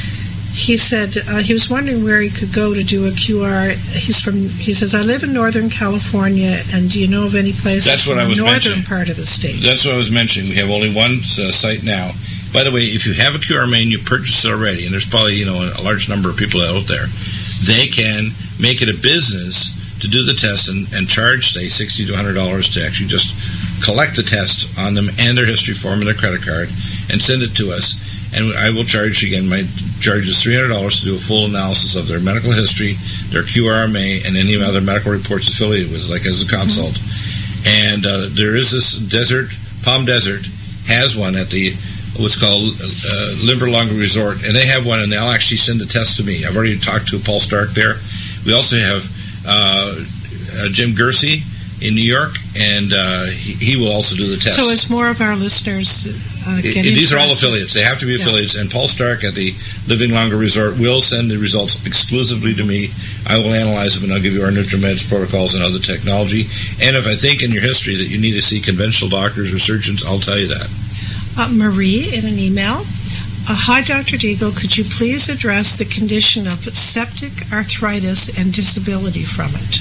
He said uh, he was wondering where he could go to do a Q R. He's from. He says, I live in Northern California, and do you know of any places That's what in I was the northern mentioning. part of the state? That's what I was mentioning. We have only one uh, site now. By the way, if you have a Q R M A and you purchase it already, and there's probably you know a large number of people out there, they can make it a business to do the test and, and charge, say, sixty to one hundred dollars to actually just collect the test on them and their history form and their credit card and send it to us. And I will charge, again, my charge is three hundred dollars to do a full analysis of their medical history, their Q R M A, and any other medical reports affiliated with, like as a consult. Mm-hmm. And uh, there is this desert, Palm Desert has one at the what's called uh, Liver Lung Resort, and they have one, and they'll actually send the test to me. I've already talked to Paul Stark there. We also have uh, uh, Jim Gersey in New York, and uh, he, he will also do the test. So as more of our listeners uh, get It- these are all interested- affiliates. They have to be Yeah. affiliates. And Paul Stark at the Living Longer Resort will send the results exclusively to me. I will analyze them, and I'll give you our NutriMeds protocols and other technology. And if I think in your history that you need to see conventional doctors or surgeons, I'll tell you that. Uh, Marie, in an email. Uh, Hi, Doctor Deagle. Could you please address the condition of septic arthritis and disability from it?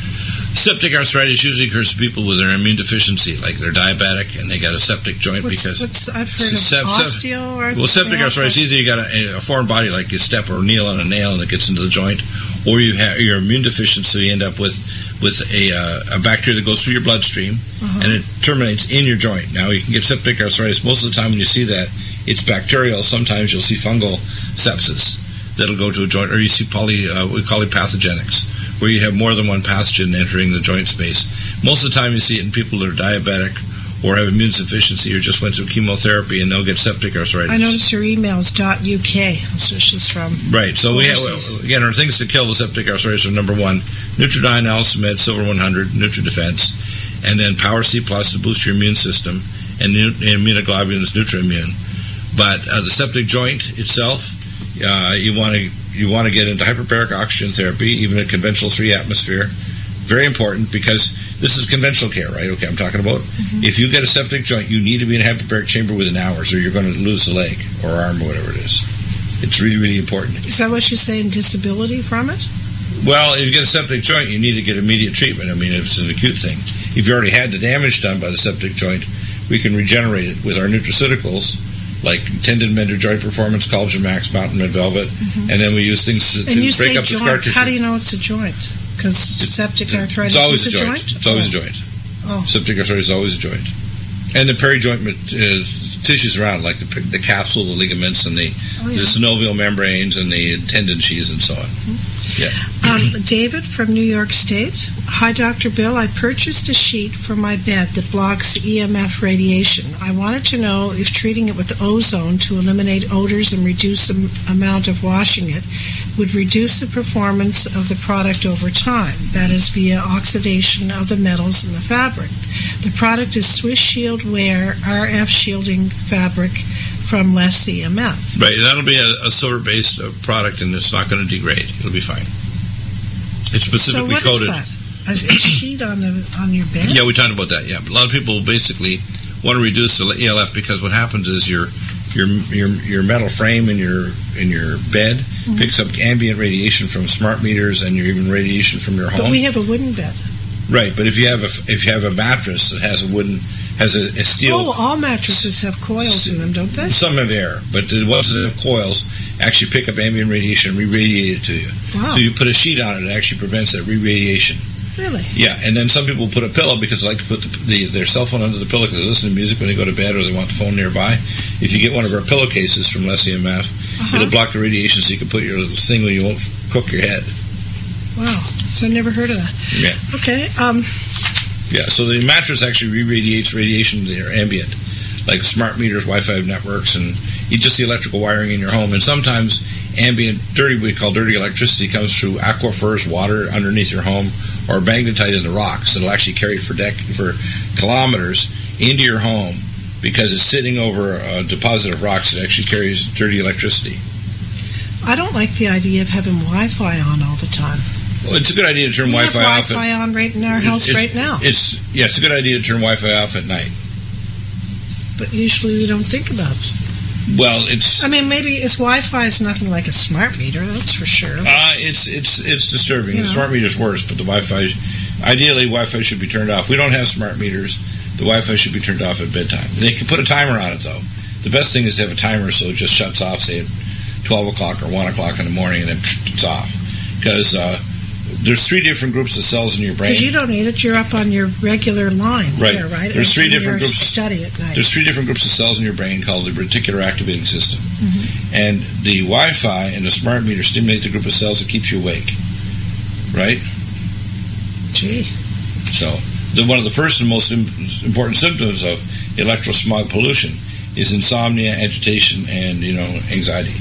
Septic arthritis usually occurs to people with their immune deficiency, like they're diabetic and they got a septic joint What's, because what's I've heard of Sep- sep- osteoarthritis. Well, septic arthritis, either you got a, a foreign body like you step or kneel on a nail and it gets into the joint, or you have your immune deficiency, so you end up with with a, uh, a bacteria that goes through your bloodstream Uh-huh. and it terminates in your joint. Now, you can get septic arthritis. Most of the time when you see that, it's bacterial. Sometimes you'll see fungal sepsis that'll go to a joint, or you see poly, uh, we call it pathogenics, where you have more than one pathogen entering the joint space. Most of the time you see it in people that are diabetic or have immune deficiency or just went through chemotherapy, and they'll get septic arthritis. I noticed your email's .uk, so she's from Right. So we have, overseas. again, our things to kill the septic arthritis are number one, Nutridyne, Alcimed, Silver one hundred, NutriDefense, and then Power C Plus to boost your immune system, and immunoglobulins, NutriImmune. But uh, the septic joint itself, uh, you want to you want to get into hyperbaric oxygen therapy, even a conventional three atmosphere. Very important because this is conventional care, right? Okay, I'm talking about. Mm-hmm. If you get a septic joint, you need to be in a hyperbaric chamber within hours, or you're going to lose the leg or arm or whatever it is. It's really, really important. Is that what you're saying, disability from it? Well, if you get a septic joint, you need to get immediate treatment. I mean, it's an acute thing. If you already had the damage done by the septic joint, we can regenerate it with our nutraceuticals, like Tendon Mender Joint Performance, Collagen Max, Mountain Red Velvet, Mhm. and then we use things to, And you to break say up the scar joint. tissue. How do you know it's a joint? Because septic arthritis It's always is a joint. It's always a joint. Oh. Septic arthritis is always a joint. And the perijoint uh, tissues around, like the, the capsule, the ligaments, and the, Oh, yeah. the synovial membranes, and the tendon sheaths, and so on. Yeah. Um, David from New York State. Hi, Doctor Bill. I purchased a sheet for my bed that blocks E M F radiation. I wanted to know if treating it with ozone to eliminate odors and reduce the amount of washing it would reduce the performance of the product over time, that is, via oxidation of the metals in the fabric. The product is Swiss Shield Wear R F shielding fabric from less E M F. Right, that'll be a, a silver-based uh, product, and it's not going to degrade. It'll be fine. It's specifically so what coated. Is that? A, a sheet on the on your bed? Yeah, we talked about that. Yeah, but a lot of people basically want to reduce the E L F because what happens is your your your your metal frame in your in your bed mm-hmm. picks up ambient radiation from smart meters and your even radiation from your home. But we have a wooden bed. Right, but if you have a if you have a mattress that has a wooden has a, a steel. Oh, all mattresses have coils in them, don't they? Some have air, but the ones that have coils actually pick up ambient radiation and re-radiate it to you. Wow. So you put a sheet on it, it actually prevents that re-radiation. Really? Yeah, and then some people put a pillow because they like to put the, the, their cell phone under the pillow because they listen to music when they go to bed or they want the phone nearby. If you get one of our pillowcases from Less E M F, uh-huh. it'll block the radiation so you can put your little thing where you won't cook your head. Wow, so I never heard of that. Yeah. Okay. Um, yeah, so the mattress actually re-radiates radiation to your ambient, like smart meters, Wi-Fi networks, and just the electrical wiring in your home. And sometimes ambient, dirty, we call dirty electricity, comes through aquifers, water underneath your home, or magnetite in the rocks. It'll actually carry it for, dec- for kilometers into your home because it's sitting over a deposit of rocks that actually carries dirty electricity. I don't like the idea of having Wi-Fi on all the time. Well, it's a good idea to turn we Wi-Fi have off. Wi-Fi at, on right in our house it's, right now. It's yeah, it's a good idea to turn Wi-Fi off at night. But usually we don't think about it. Well, it's. I mean, maybe it's Wi-Fi is nothing like a smart meter. That's for sure. Uh, it's it's it's disturbing. You The know. smart meter's worse, but the Wi-Fi, ideally, Wi-Fi should be turned off. We don't have smart meters. The Wi-Fi should be turned off at bedtime. They can put a timer on it, though. The best thing is to have a timer so it just shuts off, say at twelve o'clock or one o'clock in the morning, and then it's off. Because uh, there's three different groups of cells in your brain. Because you don't need it. You're up on your regular line. Right. There, right? There's three In different your groups. Study at night. There's three different groups of cells in your brain called the reticular activating system. Mm-hmm. And the Wi-Fi and the smart meter stimulate the group of cells that keeps you awake. Right? Gee. So, the, one of the first and most im- important symptoms of electrosmog pollution is insomnia, agitation, and, you know, anxiety.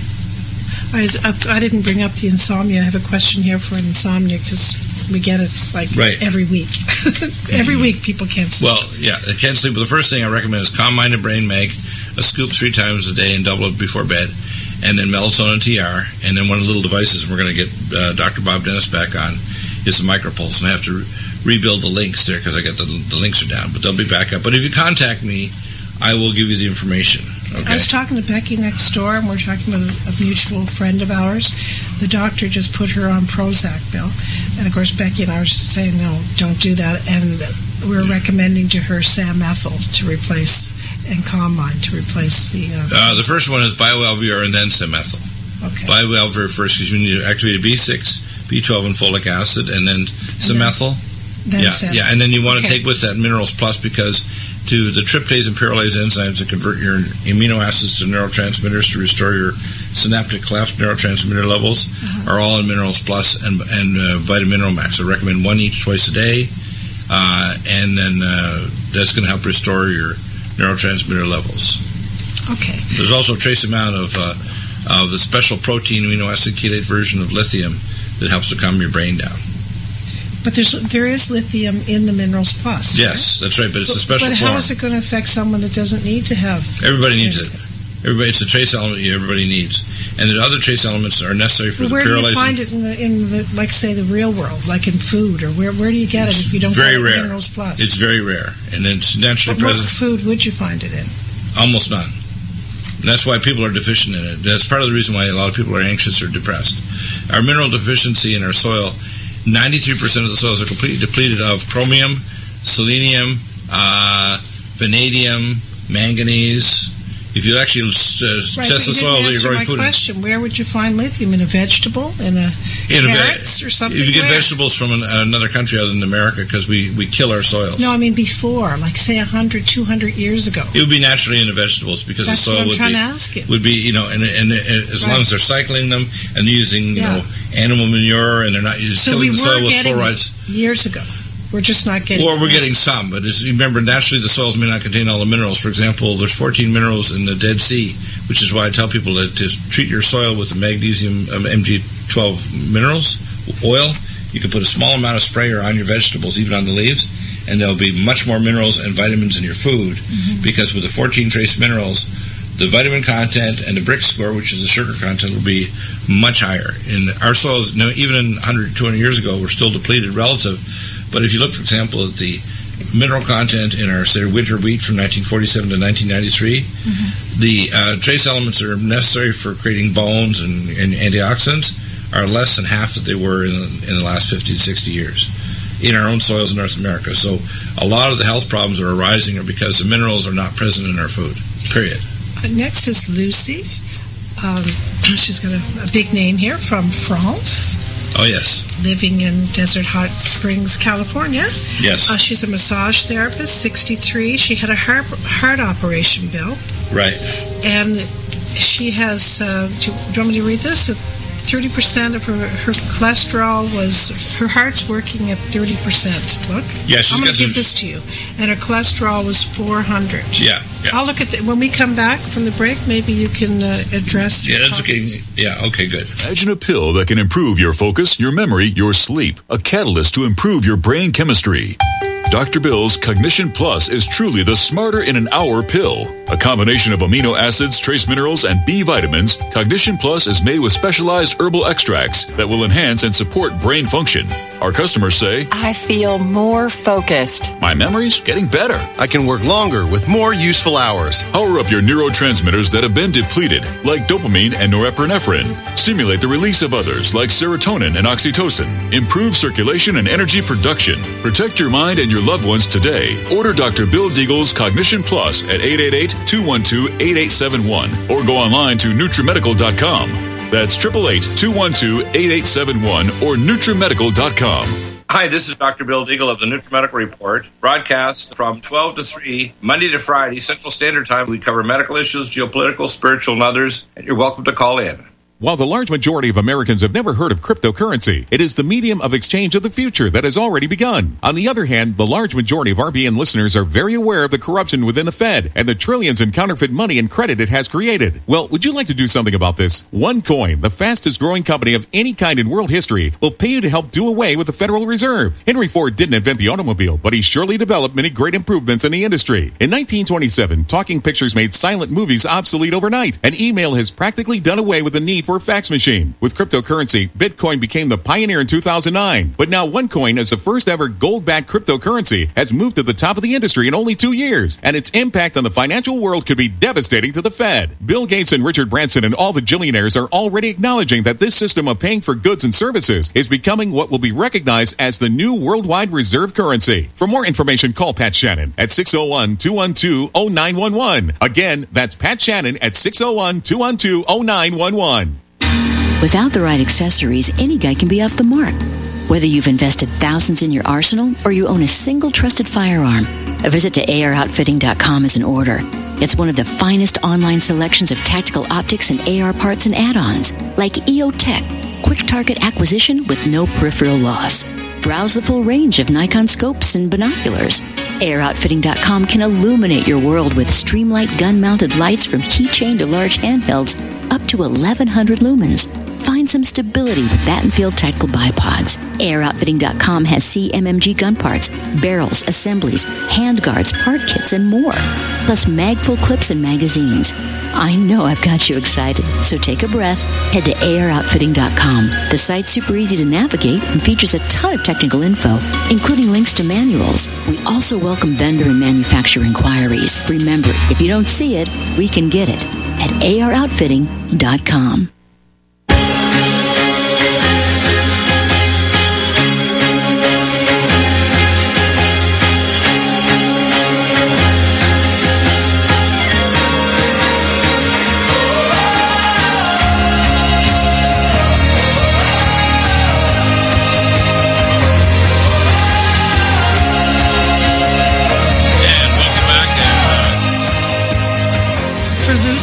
I, was up, I didn't bring up the insomnia. I have a question here for insomnia because we get it like right. every week. Every week people can't sleep. Well, yeah, they can't sleep. But the first thing I recommend is Calm Mind and Brain Mag, a scoop three times a day and double it before bed, and then melatonin T R, and then one of the little devices we're going to get uh, Doctor Bob Dennis back on is the Micropulse, and I have to re- rebuild the links there because I got the, the links are down, but they'll be back up. But if you contact me, I will give you the information. Okay. I was talking to Becky next door, and we're talking with a, a mutual friend of ours. The doctor just put her on Prozac, Bill. And, of course, Becky and I were just saying, no, don't do that. And we're recommending to her Sam-Ethyl to replace, and Calm Mind to replace the... Uh, uh, the first one is BioAlvir and then Sam-Ethyl. Okay. BioAlvir first because you need activated B six, B twelve, and folic acid, and then Sam-Ethyl. Then yeah, Sam. yeah, and then you want to Okay. take with that Minerals Plus because to the tryptase and pyrrolase enzymes that convert your amino acids to neurotransmitters to restore your synaptic cleft neurotransmitter levels Uh-huh. are all in Minerals Plus and and uh, Vitamin Mineral Max. I recommend one each twice a day, uh, and then uh, that's going to help restore your neurotransmitter levels. Okay. There's also a trace amount of uh, of the special protein amino acid chelate version of lithium that helps to calm your brain down. But there's there is lithium in the Minerals Plus. Yes, that's right, but it's a special But form. how is it going to affect someone that doesn't need to have... Everybody needs it. Everybody, it's a trace element everybody needs, and the other trace elements are necessary for Well, the where do you pyrrolase. find it in the, in the, like, say, the real world, like in food, or where where do you get it if you don't very get it in rare. Minerals Plus? It's very rare, and it's naturally But what present. food would you find it in? Almost none. And that's why people are deficient in it. That's part of the reason why a lot of people are anxious or depressed. Our mineral deficiency in our soil, ninety-three percent of the soils are completely depleted of chromium, selenium, uh, vanadium, manganese, If you actually uh, Right, test the but you soil didn't that you're answer growing my food in. question. Where would you find lithium? In a vegetable? In a In a ve- carrots or something? If you get Where? vegetables from an, another country other than America, because we, we kill our soils. No, I mean before, like say one hundred, two hundred years ago. It would be naturally in the vegetables because That's the soil what I'm would trying be, to ask you. would be, you know, and, and, and as Right. long as they're cycling them and using, you Yeah. know, animal manure and they're not using So killing we the soil were with getting fluorides. it years ago. We're just not getting Or we're it. getting some, but as you remember, naturally the soils may not contain all the minerals. For example, there's fourteen minerals in the Dead Sea, which is why I tell people that to treat your soil with the magnesium um, M G twelve minerals oil. You can put a small amount of sprayer on your vegetables, even on the leaves, and there'll be much more minerals and vitamins in your food Mm-hmm. because with the fourteen trace minerals, the vitamin content and the Brix score, which is the sugar content, will be much higher. In our soils, you know, even in one hundred, two hundred years ago, we're still depleted relative. But if you look, for example, at the mineral content in our, say, winter wheat from nineteen forty-seven to nineteen ninety-three, mm-hmm. the uh, trace elements that are necessary for creating bones and, and antioxidants are less than half that they were in, in the last fifty to sixty years in our own soils in North America. So a lot of the health problems that are arising are because the minerals are not present in our food, period. Uh, next is Lucy. Um, she's got a, a big name here from France. Oh, yes. Living in Desert Hot Springs, California. Yes. Uh, she's a massage therapist, sixty-three. She had a heart, heart operation, Bill. Right. And she has, uh, do, you, do you want me to read this? thirty percent of her, her cholesterol was, her heart's working at thirty percent. Look. Yeah, she's I'm going got to give some- this to you. And her cholesterol was four hundred. Yeah, yeah. I'll look at the, when we come back from the break, maybe you can uh, address. Yeah, that's okay. Yeah, okay, good. Imagine a pill that can improve your focus, your memory, your sleep. A catalyst to improve your brain chemistry. Doctor Bill's Cognition Plus is truly the smarter in an hour pill. A combination of amino acids, trace minerals, and B vitamins, Cognition Plus is made with specialized herbal extracts that will enhance and support brain function. Our customers say, I feel more focused. My memory's getting better. I can work longer with more useful hours. Power up your neurotransmitters that have been depleted, like dopamine and norepinephrine. Stimulate the release of others, like serotonin and oxytocin. Improve circulation and energy production. Protect your mind and your loved ones today. Order Doctor Bill Deagle's Cognition Plus at eight eight eight, two one two, eight eight seven one or go online to Nutrimedical dot com. That's eight eight eight, two one two, eight eight seven one or Nutrimedical dot com. Hi, this is Doctor Bill Deagle of the NutriMedical Report, broadcast from twelve to three, Monday to Friday, Central Standard Time. We cover medical issues, geopolitical, spiritual, and others, and you're welcome to call in. While the large majority of Americans have never heard of cryptocurrency, it is the medium of exchange of the future that has already begun. On the other hand, the large majority of R B N listeners are very aware of the corruption within the Fed and the trillions in counterfeit money and credit it has created. Well, would you like to do something about this? OneCoin, the fastest growing company of any kind in world history, will pay you to help do away with the Federal Reserve. Henry Ford didn't invent the automobile, but he surely developed many great improvements in the industry. In nineteen twenty-seven, talking pictures made silent movies obsolete overnight, and email has practically done away with the need for a fax machine. With cryptocurrency, Bitcoin became the pioneer in two thousand nine. But now OneCoin, as the first ever gold-backed cryptocurrency, has moved to the top of the industry in only two years, and its impact on the financial world could be devastating to the Fed. Bill Gates and Richard Branson and all the billionaires are already acknowledging that this system of paying for goods and services is becoming what will be recognized as the new worldwide reserve currency. For more information, call Pat Shannon at six oh one, two one two, oh nine one one. Again, that's Pat Shannon at six oh one, two one two, oh nine one one. Without the right accessories, any guy can be off the mark. Whether you've invested thousands in your arsenal or you own a single trusted firearm, a visit to A R outfitting dot com is in order. It's one of the finest online selections of tactical optics and A R parts and add-ons, like E O Tech, quick target acquisition with no peripheral loss. Browse the full range of Nikon scopes and binoculars. A R outfitting dot com can illuminate your world with Streamlight gun-mounted lights from keychain to large handhelds up to eleven hundred lumens. Find some stability with Battenfield Tactical Bipods. A R outfitting dot com has C M M G gun parts, barrels, assemblies, handguards, part kits, and more. Plus mag-full clips and magazines. I know I've got you excited, so take a breath. Head to A R outfitting dot com. The site's super easy to navigate and features a ton of technical info, including links to manuals. We also welcome vendor and manufacturer inquiries. Remember, if you don't see it, we can get it at A R outfitting dot com.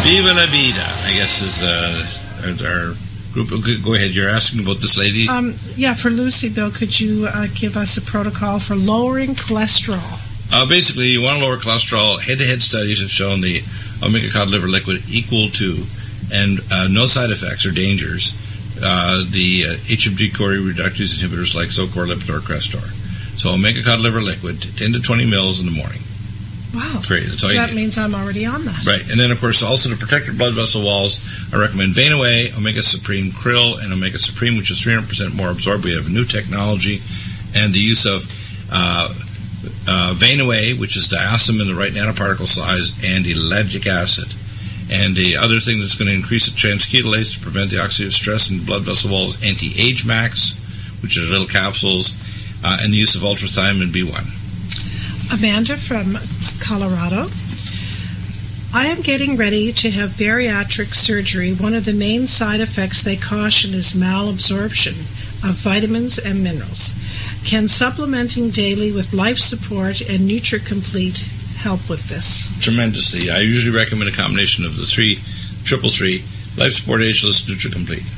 Viva la vida, I guess, is uh, our, our group. Okay, go ahead. You're asking about this lady? Um, yeah, for Lucy, Bill, could you uh, give us a protocol for lowering cholesterol? Uh, basically, you want to lower cholesterol. Head-to-head studies have shown the omega cod liver liquid equal to, and uh, no side effects or dangers, uh, the uh, H M G-CoRe reductase inhibitors like Zocor, Lipitor, Crestor. So omega cod liver liquid, ten to twenty mils in the morning. Wow. Great. That's all so you that need. means I'm already on that. Right. And then, of course, also to protect your blood vessel walls, I recommend Vein-Away, Omega Supreme Krill, and Omega Supreme, which is three hundred percent more absorbed. We have new technology and the use of uh, uh, Vein-Away, which is diacetyl in the right nanoparticle size, and ellagic acid. And the other thing that's going to increase the transketolase to prevent the oxidative stress in blood vessel walls, Anti-Age Max, which are little capsules, uh, and the use of ultrathiomin B one. Amanda from Colorado. I am getting ready to have bariatric surgery. One of the main side effects they caution is malabsorption of vitamins and minerals. Can supplementing daily with life support and NutriComplete help with this? Tremendously. I usually recommend a combination of the three, triple three, Life Support, Ageless, NutriComplete.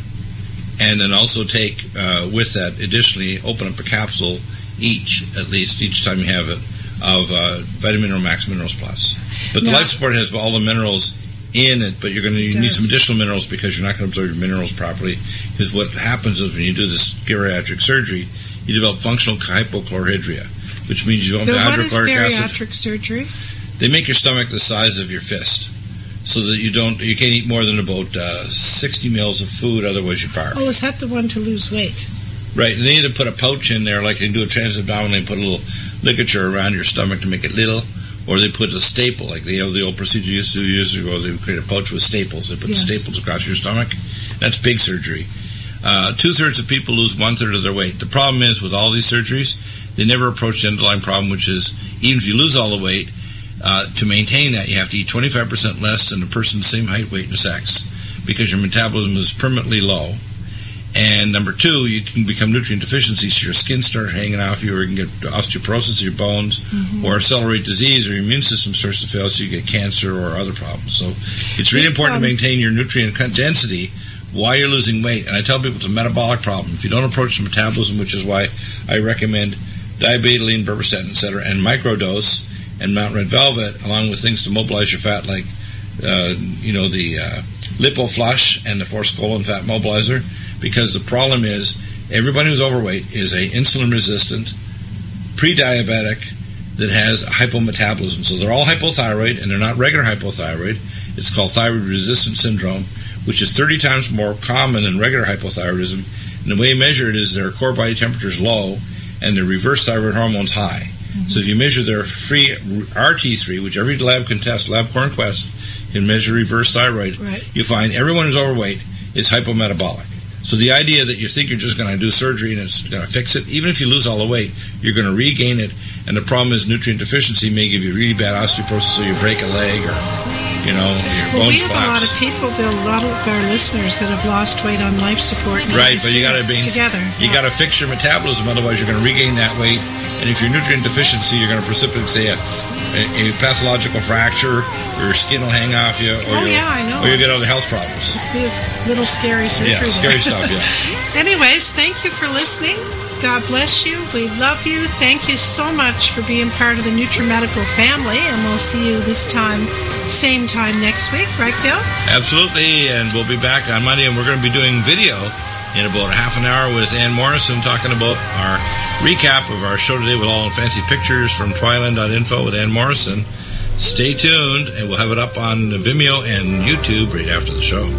And then also take, uh, with that, additionally, open up a capsule each, at least, each time you have it, of uh, Vitamin Mineral Max Minerals Plus. But the now, Life Support has all the minerals in it, but you're going to need does. some additional minerals because you're not going to absorb your minerals properly. Because what happens is when you do this bariatric surgery, you develop functional hypochlorhydria, which means you don't Bill, have what is hydrochloric acid. bariatric surgery? They make your stomach the size of your fist, so that you don't you can't eat more than about uh, sixty mils of food, otherwise you barf. Oh, is that the one to lose weight? Right, and they either put a pouch in there, like they do a transabdominal, and put a little ligature around your stomach to make it little, or they put a staple, like they have the old procedure used to do years ago. They would create a pouch with staples. They put Yes. the staples across your stomach. That's big surgery. Uh, two-thirds of people lose one-third of their weight. The problem is, with all these surgeries, they never approach the underlying problem, which is, even if you lose all the weight, uh, to maintain that, you have to eat twenty-five percent less than the person the same height, weight, and sex, because your metabolism is permanently low. And number two, you can become nutrient deficiency, so your skin starts hanging off you, or you can get osteoporosis of your bones, mm-hmm. or accelerate disease, or your immune system starts to fail, so you get cancer or other problems. So it's really important um, to maintain your nutrient density while you're losing weight. And I tell people it's a metabolic problem. If you don't approach the metabolism, which is why I recommend diabetoline, berberstatin, et cetera, and microdose and Mount Red Velvet, along with things to mobilize your fat, like uh, you know the uh, LipoFlush and the Forskolin fat mobilizer. Because the problem is, everybody who's overweight is a insulin-resistant, pre-diabetic that has hypometabolism. So they're all hypothyroid, and they're not regular hypothyroid. It's called thyroid-resistant syndrome, which is thirty times more common than regular hypothyroidism. And the way you measure it is their core body temperature is low, and their reverse thyroid hormone's high. Mm-hmm. So if you measure their free R T three, which every lab can test, LabCorp Quest can measure reverse thyroid, right. You find everyone who's overweight is hypometabolic. So the idea that you think you're just going to do surgery and it's going to fix it, even if you lose all the weight, you're going to regain it. And the problem is nutrient deficiency may give you really bad osteoporosis, so you break a leg or, you know, your well, bones collapse. We have collapse. a lot of people, Bill, a lot of our listeners that have lost weight on life support. Right, but you got to be together. You got to fix your metabolism, otherwise you're going to regain that weight. And if you're nutrient deficiency, you're going to precipitate, say, a, a, a pathological fracture, or your skin will hang off you, or oh, you'll, yeah, I know. or you'll get other health problems. It's be a little scary surgery. Yeah, scary stuff, yeah. Anyways, thank you for listening. God bless you. We love you. Thank you so much for being part of the NutriMedical family, and we'll see you this time, same time next week, right, Bill? Absolutely, and we'll be back on Monday, and we're going to be doing video in about a half an hour with Ann Morrison, talking about our recap of our show today with all the fancy pictures from Twiland dot info with Ann Morrison. Stay tuned, and we'll have it up on Vimeo and YouTube right after the show.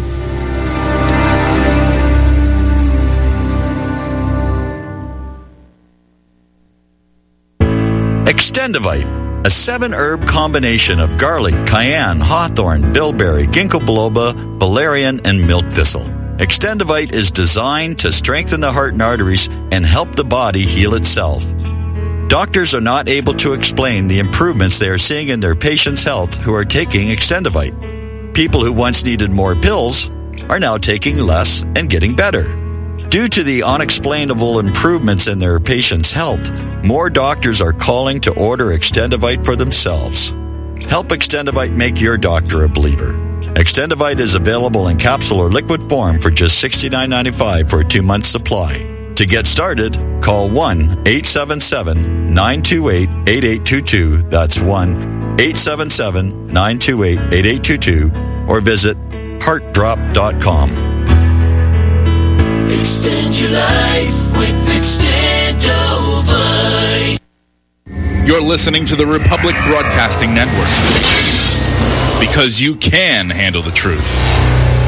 Extendivite, a seven-herb combination of garlic, cayenne, hawthorn, bilberry, ginkgo biloba, valerian, and milk thistle. Extendivite is designed to strengthen the heart and arteries and help the body heal itself. Doctors are not able to explain the improvements they are seeing in their patients' health who are taking Extendivite. People who once needed more pills are now taking less and getting better. Due to the unexplainable improvements in their patients' health, more doctors are calling to order Extendivite for themselves. Help Extendivite make your doctor a believer. Extendivite is available in capsule or liquid form for just sixty-nine ninety-five for a two-month supply. To get started, call one eight seven seven, nine two eight, eight eight two two. That's one eight seven seven, nine two eight, eight eight two two. Or visit heart drop dot com. Extend your life with Extendovite. You're listening to the Republic Broadcasting Network, because you can handle the truth.